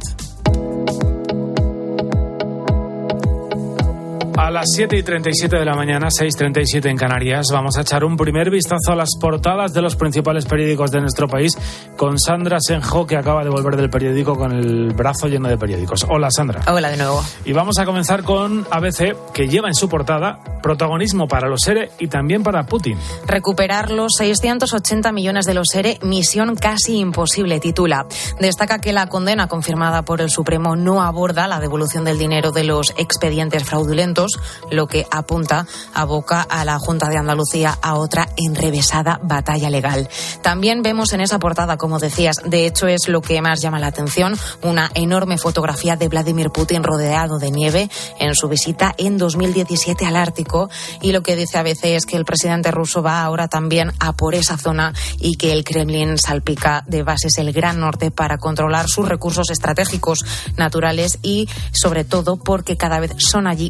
A las 7:37 de la mañana, 6:37 en Canarias, vamos a echar un primer vistazo a las portadas de los principales periódicos de nuestro país con Sandra Senjo, que acaba de volver del periódico con el brazo lleno de periódicos. Hola, Sandra. Hola de nuevo. Y vamos a comenzar con ABC, que lleva en su portada protagonismo para los ERE y también para Putin. Recuperar los 680 millones de los ERE, misión casi imposible, titula. Destaca que la condena confirmada por el Supremo no aborda la devolución del dinero de los expedientes fraudulentos, lo que aboca a la Junta de Andalucía a otra enrevesada batalla legal. También vemos en esa portada, como decías, de hecho es lo que más llama la atención, una enorme fotografía de Vladimir Putin rodeado de nieve en su visita en 2017 al Ártico, y lo que dice ABC es que el presidente ruso va ahora también a por esa zona y que el Kremlin salpica de bases el Gran Norte para controlar sus recursos estratégicos naturales y sobre todo porque cada vez son allí mayores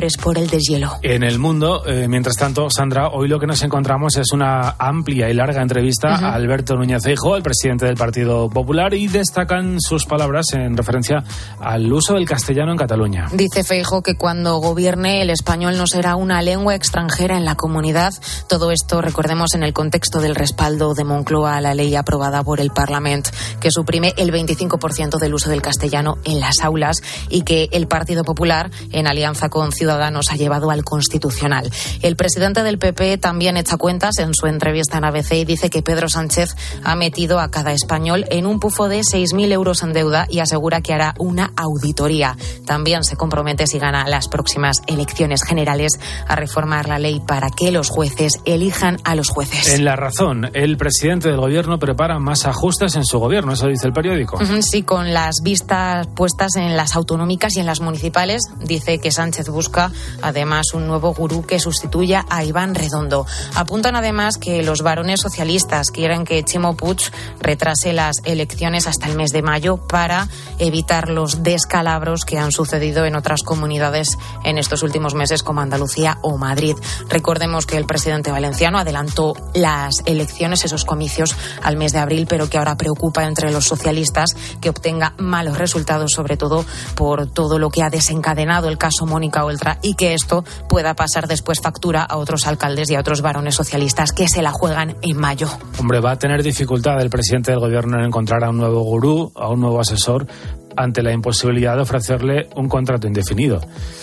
temores por el deshielo. En el mundo, mientras tanto, Sandra, hoy lo que nos encontramos es una amplia y larga entrevista a Alberto Núñez Feijóo, el presidente del Partido Popular, y destacan sus palabras en referencia al uso del castellano en Cataluña. Dice Feijóo que cuando gobierne el español no será una lengua extranjera en la comunidad. Todo esto, recordemos, en el contexto del respaldo de Moncloa a la ley aprobada por el Parlamento, que suprime el 25% del uso del castellano en las aulas y que el Partido Popular, en alianza con Ciudadanos, ha llevado al Constitucional. El presidente del PP también echa cuentas en su entrevista en ABC y dice que Pedro Sánchez ha metido a cada español en un pufo de 6.000 euros en deuda y asegura que hará una auditoría. También se compromete, si gana las próximas elecciones generales, a reformar la ley para que los jueces elijan a los jueces. En La Razón, el presidente del gobierno prepara más ajustes en su gobierno, eso dice el periódico. Sí, con las vistas puestas en las autonómicas y en las municipales. Dice que Sánchez busca además un nuevo gurú que sustituya a Iván Redondo. Apuntan además que los varones socialistas quieren que Chimo Puig retrase las elecciones hasta el mes de mayo para evitar los descalabros que han sucedido en otras comunidades en estos últimos meses, como Andalucía o Madrid. Recordemos que el presidente valenciano adelantó las elecciones, esos comicios, al mes de abril, pero que ahora preocupa entre los socialistas que obtenga malos resultados, sobre todo por todo lo que ha desencadenado el caso Mónica Oltra, y que esto pueda pasar después factura a otros alcaldes y a otros varones socialistas que se la juegan en mayo. Hombre, va a tener dificultad el presidente del gobierno en encontrar a un nuevo gurú, a un nuevo asesor, ante la imposibilidad de ofrecerle un contrato indefinido.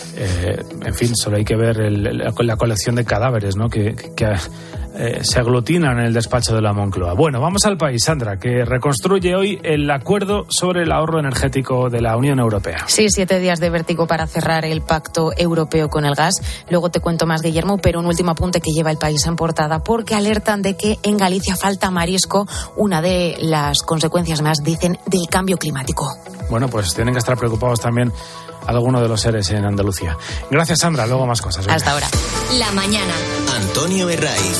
En fin, solo hay que ver la colección de cadáveres, ¿no?, que se aglutinan en el despacho de la Moncloa. Bueno, vamos al país, Sandra, que reconstruye hoy el acuerdo sobre el ahorro energético de la Unión Europea. Sí, 7 días de vértigo para cerrar el pacto europeo con el gas. Luego te cuento más, Guillermo, pero un último apunte que lleva el país en portada, porque alertan de que en Galicia falta marisco, una de las consecuencias más, dicen, del cambio climático. Bueno, pues tienen que estar preocupados también algunos de los seres en Andalucía. Gracias, Sandra. Luego más cosas. Hasta ahora. La mañana. Antonio Herraiz.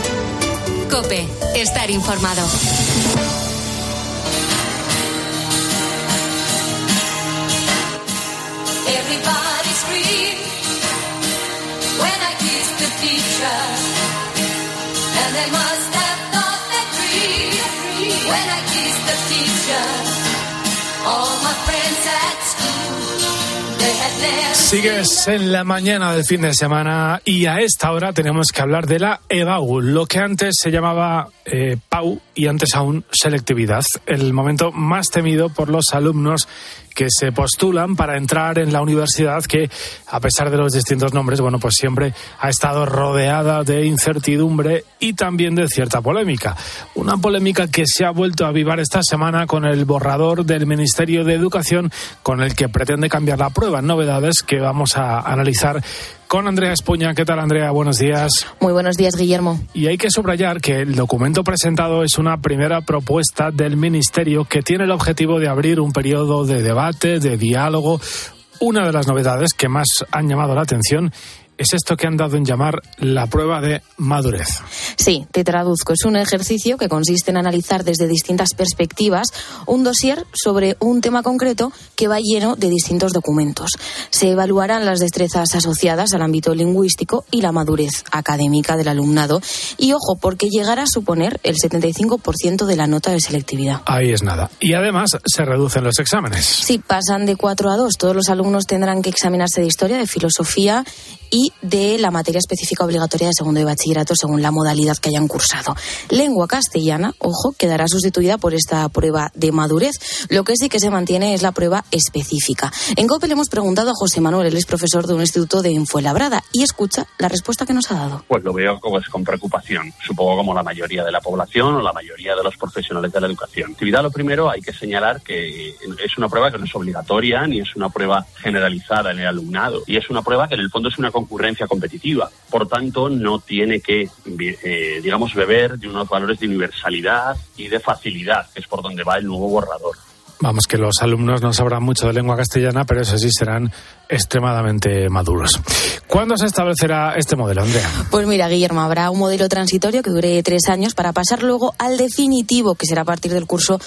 COPE. Estar informado. Everybody scream when I kiss the teacher, and they must have thought that dream when I kiss the teacher. All my friends at school, they had never. Sigues en la mañana del fin de semana y a esta hora tenemos que hablar de la EBAU, lo que antes se llamaba PAU y antes aún selectividad, el momento más temido por los alumnos que se postulan para entrar en la universidad, que a pesar de los distintos nombres, bueno, pues siempre ha estado rodeada de incertidumbre y también de cierta polémica. Una polémica que se ha vuelto a avivar esta semana con el borrador del Ministerio de Educación con el que pretende cambiar la prueba. Novedades que vamos a analizar con Andrea Espuña. ¿Qué tal, Andrea? Buenos días. Muy buenos días, Guillermo. Y hay que subrayar que el documento presentado es una primera propuesta del Ministerio que tiene el objetivo de abrir un periodo de debate, de diálogo. Una de las novedades que más han llamado la atención es esto que han dado en llamar la prueba de madurez. Sí, te traduzco. Es un ejercicio que consiste en analizar desde distintas perspectivas un dossier sobre un tema concreto que va lleno de distintos documentos. Se evaluarán las destrezas asociadas al ámbito lingüístico y la madurez académica del alumnado. Y ojo, porque llegará a suponer el 75% de la nota de selectividad. Ahí es nada. Y además se reducen los exámenes. Sí, pasan de 4 a 2. Todos los alumnos tendrán que examinarse de historia, de filosofía y de la materia específica obligatoria de segundo de bachillerato según la modalidad que hayan cursado. Lengua castellana, ojo, quedará sustituida por esta prueba de madurez. Lo que sí que se mantiene es la prueba específica. En COPE le hemos preguntado a José Manuel, él es profesor de un instituto de Fuenlabrada, y escucha la respuesta que nos ha dado. Pues lo veo con preocupación, supongo como la mayoría de la población o la mayoría de los profesionales de la educación. Actividad, lo primero, hay que señalar que es una prueba que no es obligatoria ni es una prueba generalizada en el alumnado, y es una prueba que en el fondo es una concurrencia competitiva. Por tanto, no tiene que, beber de unos valores de universalidad y de facilidad, que es por donde va el nuevo borrador. Vamos, que los alumnos no sabrán mucho de lengua castellana, pero eso sí, serán extremadamente maduros. ¿Cuándo se establecerá este modelo, Andrea? Pues mira, Guillermo, habrá un modelo transitorio que dure 3 años para pasar luego al definitivo, que será a partir del curso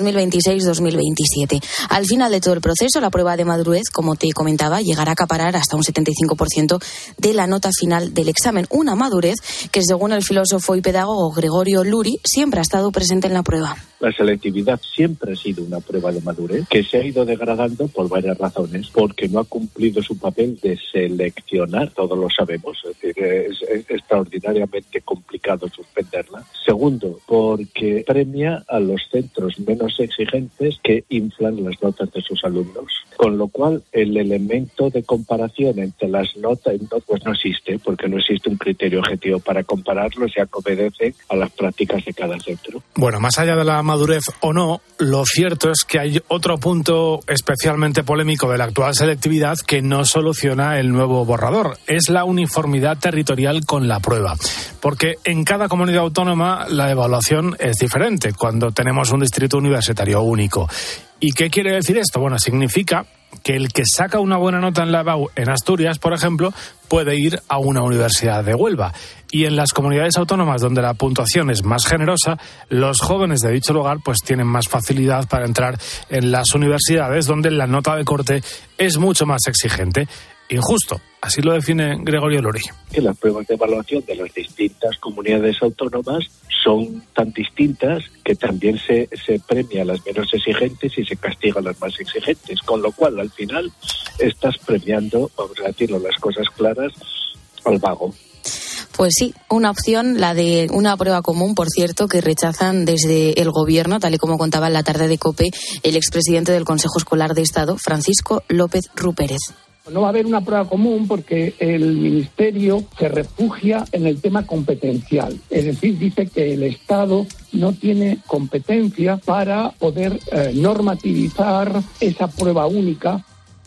2026-2027. Al final de todo el proceso, la prueba de madurez, como te comentaba, llegará a acaparar hasta un 75% de la nota final del examen. Una madurez que, según el filósofo y pedagogo Gregorio Luri, siempre ha estado presente en la prueba. La selectividad siempre ha sido una prueba de madurez que se ha ido degradando por varias razones, porque no ha cumplido su papel de seleccionar, todos lo sabemos, es decir, es extraordinariamente complicado suspenderla. Segundo, porque premia a los centros menos exigentes que inflan las notas de sus alumnos, con lo cual el elemento de comparación entre las notas pues no existe, porque no existe un criterio objetivo para compararlos, ya que obedece a las prácticas de cada centro. Bueno, más allá de la madurez o no, lo cierto es que hay otro punto especialmente polémico de la actual selectividad que no soluciona el nuevo borrador. Es la uniformidad territorial con la prueba. Porque en cada comunidad autónoma la evaluación es diferente cuando tenemos un distrito universitario único. ¿Y qué quiere decir esto? Bueno, significa que el que saca una buena nota en la EBAU en Asturias, por ejemplo, puede ir a una universidad de Huelva. Y en las comunidades autónomas donde la puntuación es más generosa, los jóvenes de dicho lugar pues tienen más facilidad para entrar en las universidades donde la nota de corte es mucho más exigente. Injusto, así lo define Gregorio Luri. Que las pruebas de evaluación de las distintas comunidades autónomas son tan distintas que también se premia a las menos exigentes y se castiga a las más exigentes, con lo cual al final estás premiando, vamos a decirlo las cosas claras, al vago. Pues sí, una opción, la de una prueba común, por cierto, que rechazan desde el Gobierno, tal y como contaba en la tarde de COPE el expresidente del Consejo Escolar de Estado, Francisco López Rupérez. No va a haber una prueba común porque el Ministerio se refugia en el tema competencial. Es decir, dice que el Estado no tiene competencia para poder normativizar esa prueba única.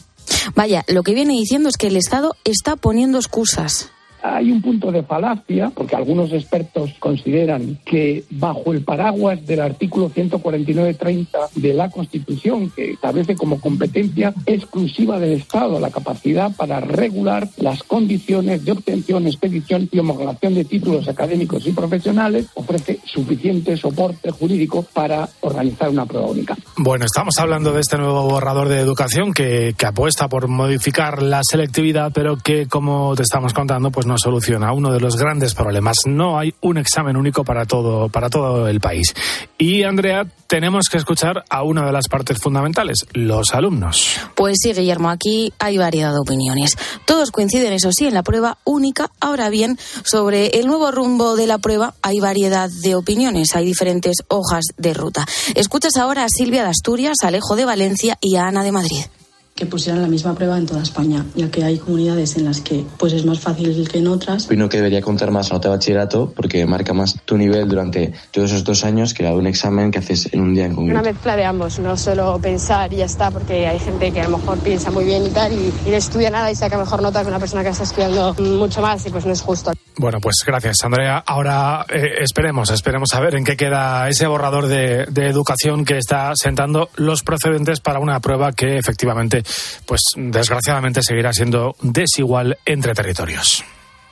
Vaya, lo que viene diciendo es que el Estado está poniendo excusas. Hay un punto de falacia, porque algunos expertos consideran que bajo el paraguas del artículo 149.30 de la Constitución, que establece como competencia exclusiva del Estado la capacidad para regular las condiciones de obtención, expedición y homologación de títulos académicos y profesionales, ofrece suficiente soporte jurídico para organizar una prueba única. Bueno, estamos hablando de este nuevo borrador de educación que apuesta por modificar la selectividad, pero que, como te estamos contando, pues no soluciona uno de los grandes problemas. No hay un examen único para todo el país. Y, Andrea, tenemos que escuchar a una de las partes fundamentales, los alumnos. Pues sí, Guillermo, aquí hay variedad de opiniones. Todos coinciden, eso sí, en la prueba única. Ahora bien, sobre el nuevo rumbo de la prueba hay variedad de opiniones, hay diferentes hojas de ruta. Escuchas ahora a Silvia de Asturias, a Alejo de Valencia y a Ana de Madrid. Que pusieran la misma prueba en toda España, ya que hay comunidades en las que pues es más fácil que en otras. Opino que debería contar más la nota de bachillerato porque marca más tu nivel durante todos esos 2 años que un examen que haces en un día en concreto. Una mezcla de ambos, no solo pensar y ya está, porque hay gente que a lo mejor piensa muy bien y tal y no estudia nada y saca mejor nota que una persona que está estudiando mucho más y pues no es justo. Bueno, pues gracias, Andrea. Ahora esperemos a ver en qué queda ese borrador de educación que está sentando los precedentes para una prueba que efectivamente, pues desgraciadamente seguirá siendo desigual entre territorios.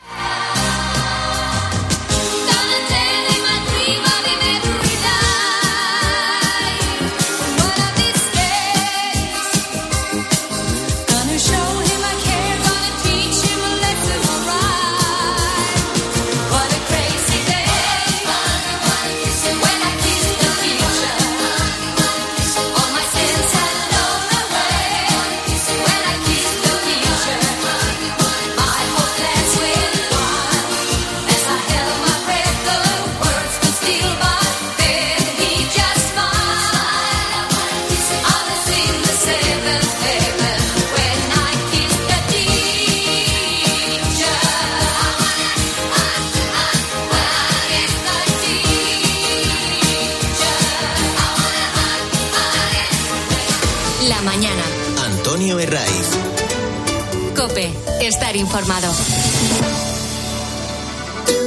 La mañana. Antonio Herraiz. COPE. Estar informado.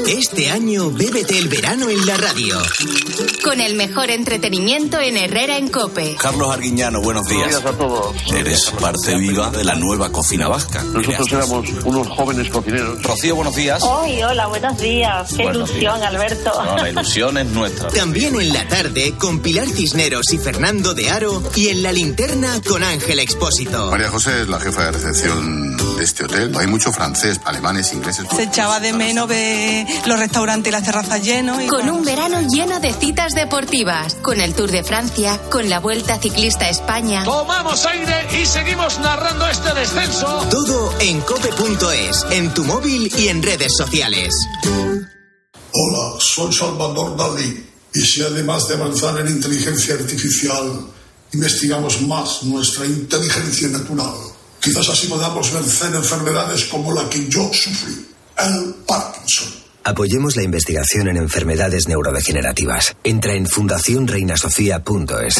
Este año bébete el verano en la radio. Con el mejor entretenimiento en Herrera en COPE. Carlos Arguiñano, buenos días. Buenos días a todos. Eres parte viva de la nueva cocina vasca. Nosotros éramos unos jóvenes cocineros. Rocío, buenos días. Hola, buenos días. Qué buenos ilusión, días. Alberto. No, la ilusión es nuestra. También en la tarde con Pilar Cisneros y Fernando de Aro, y en la linterna con Ángel Expósito. María José es la jefa de recepción de este hotel. Hay mucho francés, alemanes, ingleses. Se echaba de menos ver los restaurantes y las terrazas llenos. Con un verano lleno de citas deportivas, con el Tour de Francia, con la Vuelta Ciclista a España. Tomamos aire y seguimos narrando este descenso. Todo en cope.es, en tu móvil y en redes sociales. Hola, soy Salvador Dalí. Y si además de avanzar en inteligencia artificial, investigamos más nuestra inteligencia natural, quizás así podamos vencer enfermedades como la que yo sufrí, el Parkinson. Apoyemos la investigación en enfermedades neurodegenerativas. Entra en fundacionreinasofía.es.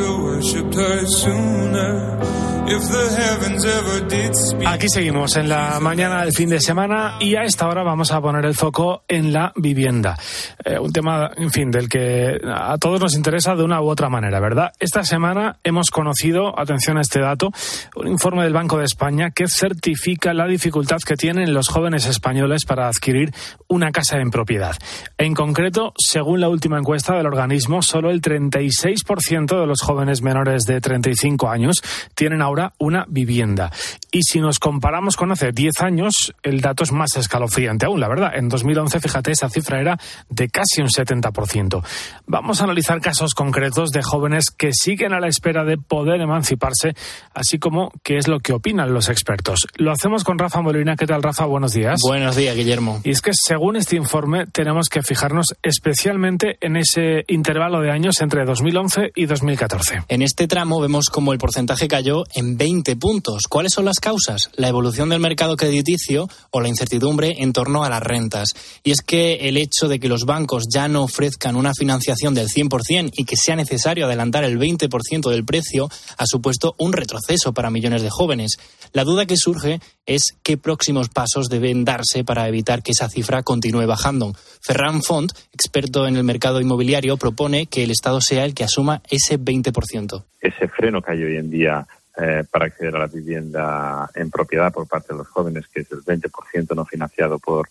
Aquí seguimos en la mañana del fin de semana y a esta hora vamos a poner el foco en la vivienda. Un tema, en fin, del que a todos nos interesa de una u otra manera, ¿verdad? Esta semana hemos conocido, atención a este dato, un informe del Banco de España que certifica la dificultad que tienen los jóvenes españoles para adquirir una casa en propiedad. En concreto, según la última encuesta del organismo, solo el 36% de los jóvenes menores de 35 años tienen ahora una vivienda. Y si nos comparamos con hace 10 años, el dato es más escalofriante aún, la verdad. En 2011, fíjate, esa cifra era de casi un 70%. Vamos a analizar casos concretos de jóvenes que siguen a la espera de poder emanciparse, así como qué es lo que opinan los expertos. Lo hacemos con Rafa Molina. ¿Qué tal, Rafa? Buenos días. Buenos días, Guillermo. Y es que según este informe tenemos que fijarnos especialmente en ese intervalo de años entre 2011 y 2014. En este tramo vemos como el porcentaje cayó en 20 puntos. ¿Cuáles son las causas? La evolución del mercado crediticio o la incertidumbre en torno a las rentas. Y es que el hecho de que los bancos ya no ofrezcan una financiación del 100% y que sea necesario adelantar el 20% del precio ha supuesto un retroceso para millones de jóvenes. La duda que surge es qué próximos pasos deben darse para evitar que esa cifra continúe bajando. Ferran Font, experto en el mercado inmobiliario, propone que el Estado sea el que asuma ese 20%. Ese freno que hay hoy en día para acceder a la vivienda en propiedad por parte de los jóvenes, que es el 20% no financiado por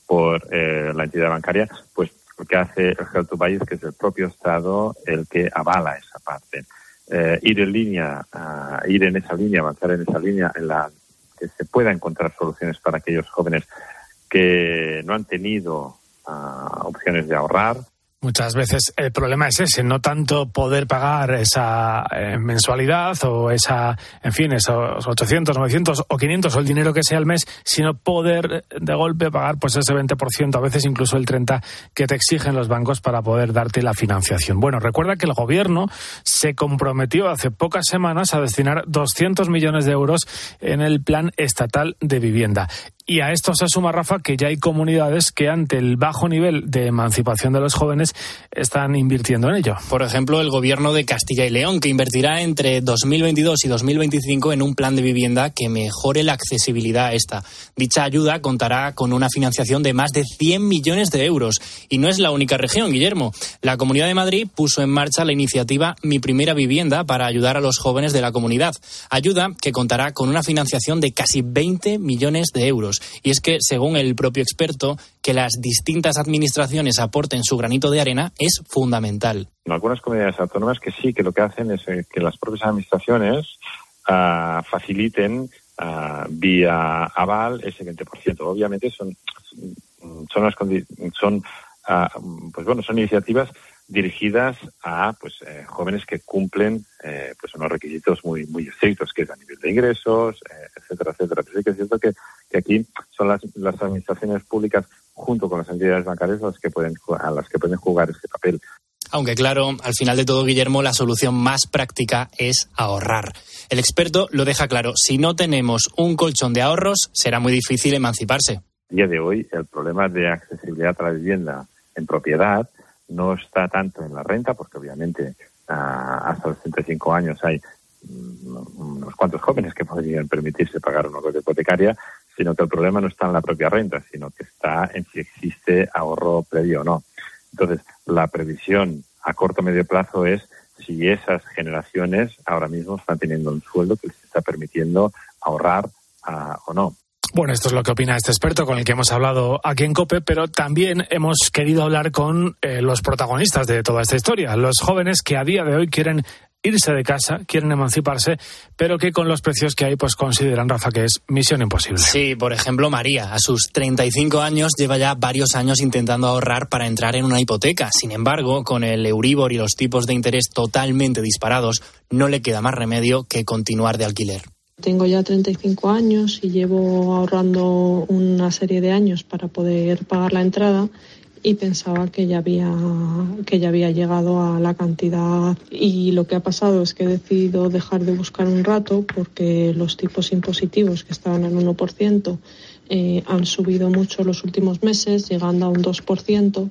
la entidad bancaria, pues lo que hace el Help to Buy es que es el propio Estado el que avala esa parte. Ir en esa línea, avanzar en esa línea en la que se pueda encontrar soluciones para aquellos jóvenes que no han tenido opciones de ahorrar. Muchas veces el problema es ese, no tanto poder pagar esa mensualidad o esa, en fin, esos 800, 900 o 500 o el dinero que sea al mes, sino poder de golpe pagar pues ese 20%, a veces incluso el 30% que te exigen los bancos para poder darte la financiación. Bueno, recuerda que el gobierno se comprometió hace pocas semanas a destinar 200 millones de euros en el Plan Estatal de Vivienda. Y a esto se suma, Rafa, que ya hay comunidades que ante el bajo nivel de emancipación de los jóvenes están invirtiendo en ello. Por ejemplo, el gobierno de Castilla y León, que invertirá entre 2022 y 2025 en un plan de vivienda que mejore la accesibilidad a esta. Dicha ayuda contará con una financiación de más de 100 millones de euros. Y no es la única región, Guillermo. La Comunidad de Madrid puso en marcha la iniciativa Mi Primera Vivienda para ayudar a los jóvenes de la comunidad. Ayuda que contará con una financiación de casi 20 millones de euros. Y es que, según el propio experto, que las distintas administraciones aporten su granito de arena es fundamental. En algunas comunidades autónomas que sí, que lo que hacen es que las propias administraciones faciliten vía aval ese 20%. Obviamente son iniciativas dirigidas a jóvenes que cumplen unos requisitos muy muy estrictos, que es a nivel de ingresos, etcétera, etcétera. Pero sí que es cierto que aquí son las administraciones públicas junto con las entidades bancarias a las que pueden jugar este papel. Aunque claro, al final de todo, Guillermo, la solución más práctica es ahorrar. El experto lo deja claro, si no tenemos un colchón de ahorros, será muy difícil emanciparse. A día de hoy, el problema de accesibilidad a la vivienda en propiedad no está tanto en la renta, porque obviamente hasta los 35 años hay unos cuantos jóvenes que podrían permitirse pagar una cuota hipotecaria, sino que el problema no está en la propia renta, sino que está en si existe ahorro previo o no. Entonces, la previsión a corto o medio plazo es si esas generaciones ahora mismo están teniendo un sueldo que les está permitiendo ahorrar o no. Bueno, esto es lo que opina este experto con el que hemos hablado aquí en COPE, pero también hemos querido hablar con los protagonistas de toda esta historia, los jóvenes que a día de hoy quieren irse de casa, quieren emanciparse, pero que con los precios que hay pues consideran, Rafa, que es misión imposible. Sí, por ejemplo, María, a sus 35 años lleva ya varios años intentando ahorrar para entrar en una hipoteca. Sin embargo, con el Euribor y los tipos de interés totalmente disparados, no le queda más remedio que continuar de alquiler. Tengo ya 35 años y llevo ahorrando una serie de años para poder pagar la entrada y pensaba que ya había llegado a la cantidad, y lo que ha pasado es que he decidido dejar de buscar un rato porque los tipos impositivos, que estaban al 1%, han subido mucho los últimos meses, llegando a un 2%,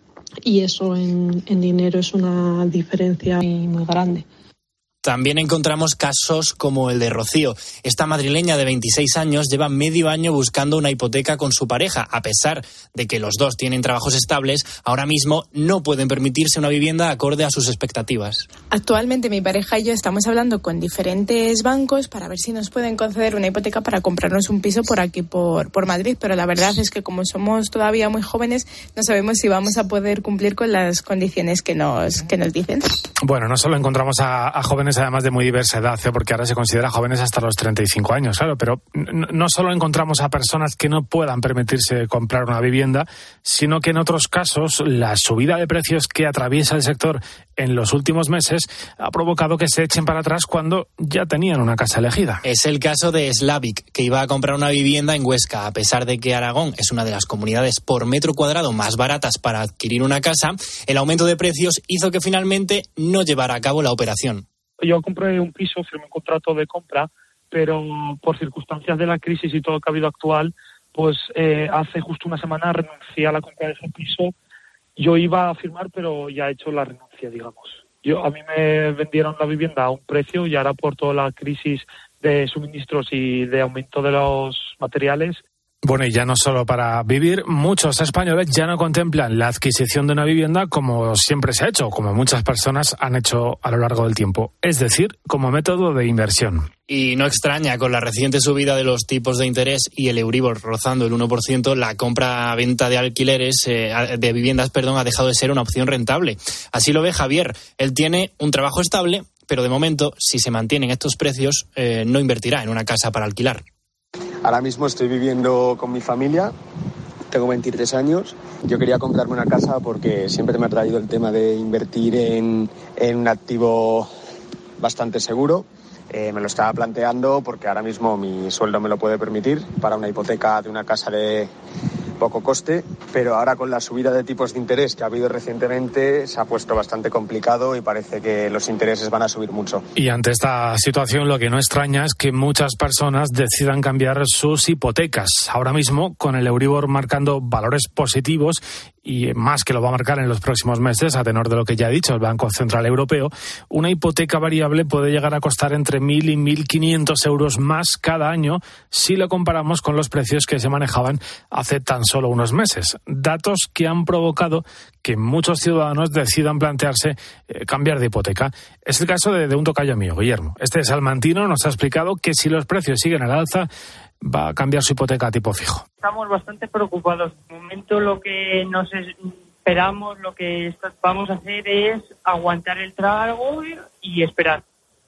y eso en dinero es una diferencia muy grande. También encontramos casos como el de Rocío. Esta madrileña de 26 años lleva medio año buscando una hipoteca con su pareja. A pesar de que los dos tienen trabajos estables, ahora mismo no pueden permitirse una vivienda acorde a sus expectativas. Actualmente mi pareja y yo estamos hablando con diferentes bancos para ver si nos pueden conceder una hipoteca para comprarnos un piso por aquí, por Madrid. Pero la verdad es que como somos todavía muy jóvenes, no sabemos si vamos a poder cumplir con las condiciones que nos dicen. Bueno, no solo encontramos a jóvenes además de muy diversa edad, porque ahora se considera jóvenes hasta los 35 años, claro, pero no solo encontramos a personas que no puedan permitirse comprar una vivienda, sino que en otros casos la subida de precios que atraviesa el sector en los últimos meses ha provocado que se echen para atrás cuando ya tenían una casa elegida. Es el caso de Slavik, que iba a comprar una vivienda en Huesca. A pesar de que Aragón es una de las comunidades por metro cuadrado más baratas para adquirir una casa, el aumento de precios hizo que finalmente no llevara a cabo la operación. Yo compré un piso, firmé un contrato de compra, pero por circunstancias de la crisis y todo lo que ha habido actual, pues hace justo una semana renuncié a la compra de ese piso. Yo iba a firmar, pero ya he hecho la renuncia, digamos. A mí me vendieron la vivienda a un precio y ahora por toda la crisis de suministros y de aumento de los materiales. Bueno, y ya no solo para vivir, muchos españoles ya no contemplan la adquisición de una vivienda como siempre se ha hecho, como muchas personas han hecho a lo largo del tiempo, es decir, como método de inversión. Y no extraña, con la reciente subida de los tipos de interés y el Euribor rozando el 1%, la compra-venta de alquileres, de viviendas, ha dejado de ser una opción rentable. Así lo ve Javier. Él tiene un trabajo estable, pero de momento, si se mantienen estos precios, no invertirá en una casa para alquilar. Ahora mismo estoy viviendo con mi familia, tengo 23 años. Yo quería comprarme una casa porque siempre me ha traído el tema de invertir en un activo bastante seguro. Me lo estaba planteando porque ahora mismo mi sueldo me lo puede permitir para una hipoteca de una casa de poco coste, pero ahora con la subida de tipos de interés que ha habido recientemente se ha puesto bastante complicado y parece que los intereses van a subir mucho. Y ante esta situación lo que no extraña es que muchas personas decidan cambiar sus hipotecas. Ahora mismo, con el Euribor marcando valores positivos y más que lo va a marcar en los próximos meses, a tenor de lo que ya ha dicho el Banco Central Europeo, una hipoteca variable puede llegar a costar entre 1.000 y 1.500 euros más cada año si lo comparamos con los precios que se manejaban hace tan solo unos meses. Datos que han provocado que muchos ciudadanos decidan plantearse cambiar de hipoteca. Es el caso de un tocayo mío, Guillermo. Este salmantino nos ha explicado que si los precios siguen al alza, va a cambiar su hipoteca a tipo fijo. Estamos bastante preocupados. De momento lo que nos esperamos, lo que vamos a hacer es aguantar el trago y esperar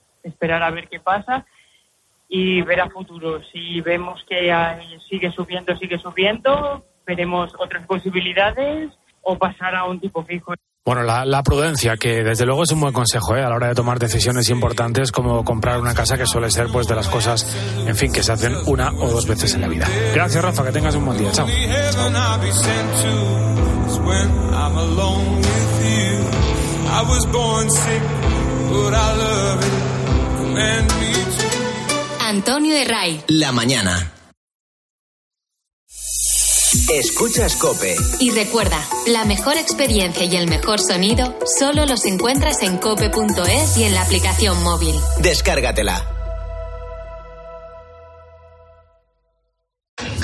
a ver qué pasa y ver a futuro. Si vemos que sigue subiendo, veremos otras posibilidades o pasar a un tipo fijo. Bueno, la prudencia, que desde luego es un buen consejo a la hora de tomar decisiones importantes como comprar una casa, que suele ser pues de las cosas, en fin, que se hacen una o dos veces en la vida. Gracias, Rafa, que tengas un buen día. Chao. Antonio de Ray. La mañana. Escuchas COPE. Y recuerda, la mejor experiencia y el mejor sonido solo los encuentras en cope.es y en la aplicación móvil. Descárgatela.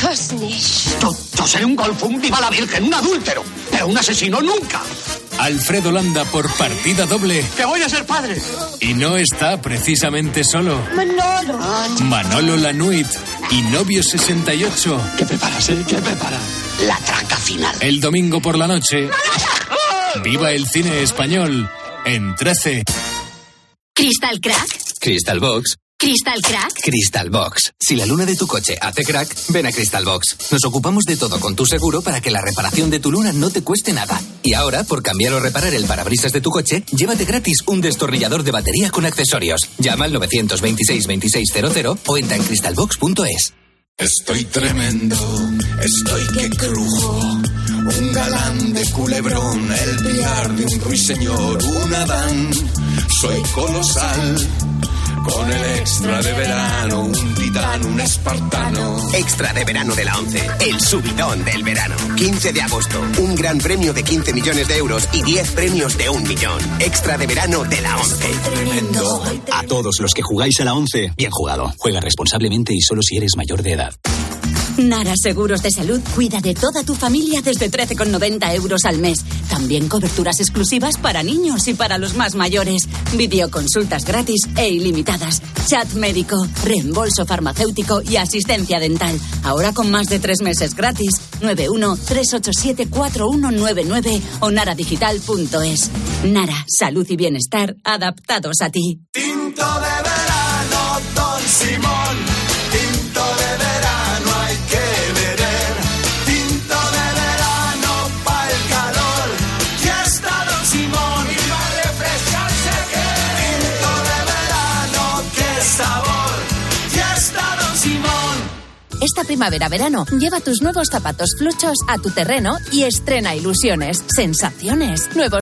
Yo seré un golfo, un viva la virgen, un adúltero, pero un asesino nunca. Alfredo Landa por partida doble. ¡Que voy a ser padre! Y no está precisamente solo. Manolo. Manolo Lanuit y Novio 68. ¿Qué preparas, ¿Qué preparas? La traca final. El domingo por la noche. Viva el cine español en 13. ¿Crystal Crack? Crystal Box. ¿Crystal Crack? Crystal Box. Si la luna de tu coche hace crack, ven a Crystal Box. Nos ocupamos de todo con tu seguro para que la reparación de tu luna no te cueste nada. Y ahora, por cambiar o reparar el parabrisas de tu coche, llévate gratis un destornillador de batería con accesorios. Llama al 926 2600 o entra en crystalbox.es. Estoy tremendo, estoy que crujo. Un galán de Culebrón, el piar de un ruiseñor, un Adán. Soy colosal. Con el extra de verano, un titán, un espartano. Extra de verano de la ONCE, el subidón del verano. 15 de agosto, un gran premio de 15 millones de euros y 10 premios de 1 millón. Extra de verano de la ONCE. Tremendo. A todos los que jugáis a la ONCE, bien jugado. Juega responsablemente y solo si eres mayor de edad. Nara Seguros de Salud cuida de toda tu familia desde 13,90 euros al mes. También coberturas exclusivas para niños y para los más mayores. Videoconsultas gratis e ilimitadas. Chat médico, reembolso farmacéutico y asistencia dental. Ahora con más de 3 meses gratis. 91-387-4199 o naradigital.es. Nara, salud y bienestar adaptados a ti. Tinto de verano, Don Simón. Tinto de verano hay que beber. Tinto de verano pa' el calor. Ya está Don Simón y va a refrescarse que. Tinto de verano, qué sabor. Ya está Don Simón. Esta primavera-verano, lleva tus nuevos zapatos fluchos a tu terreno y estrena ilusiones, sensaciones, nuevos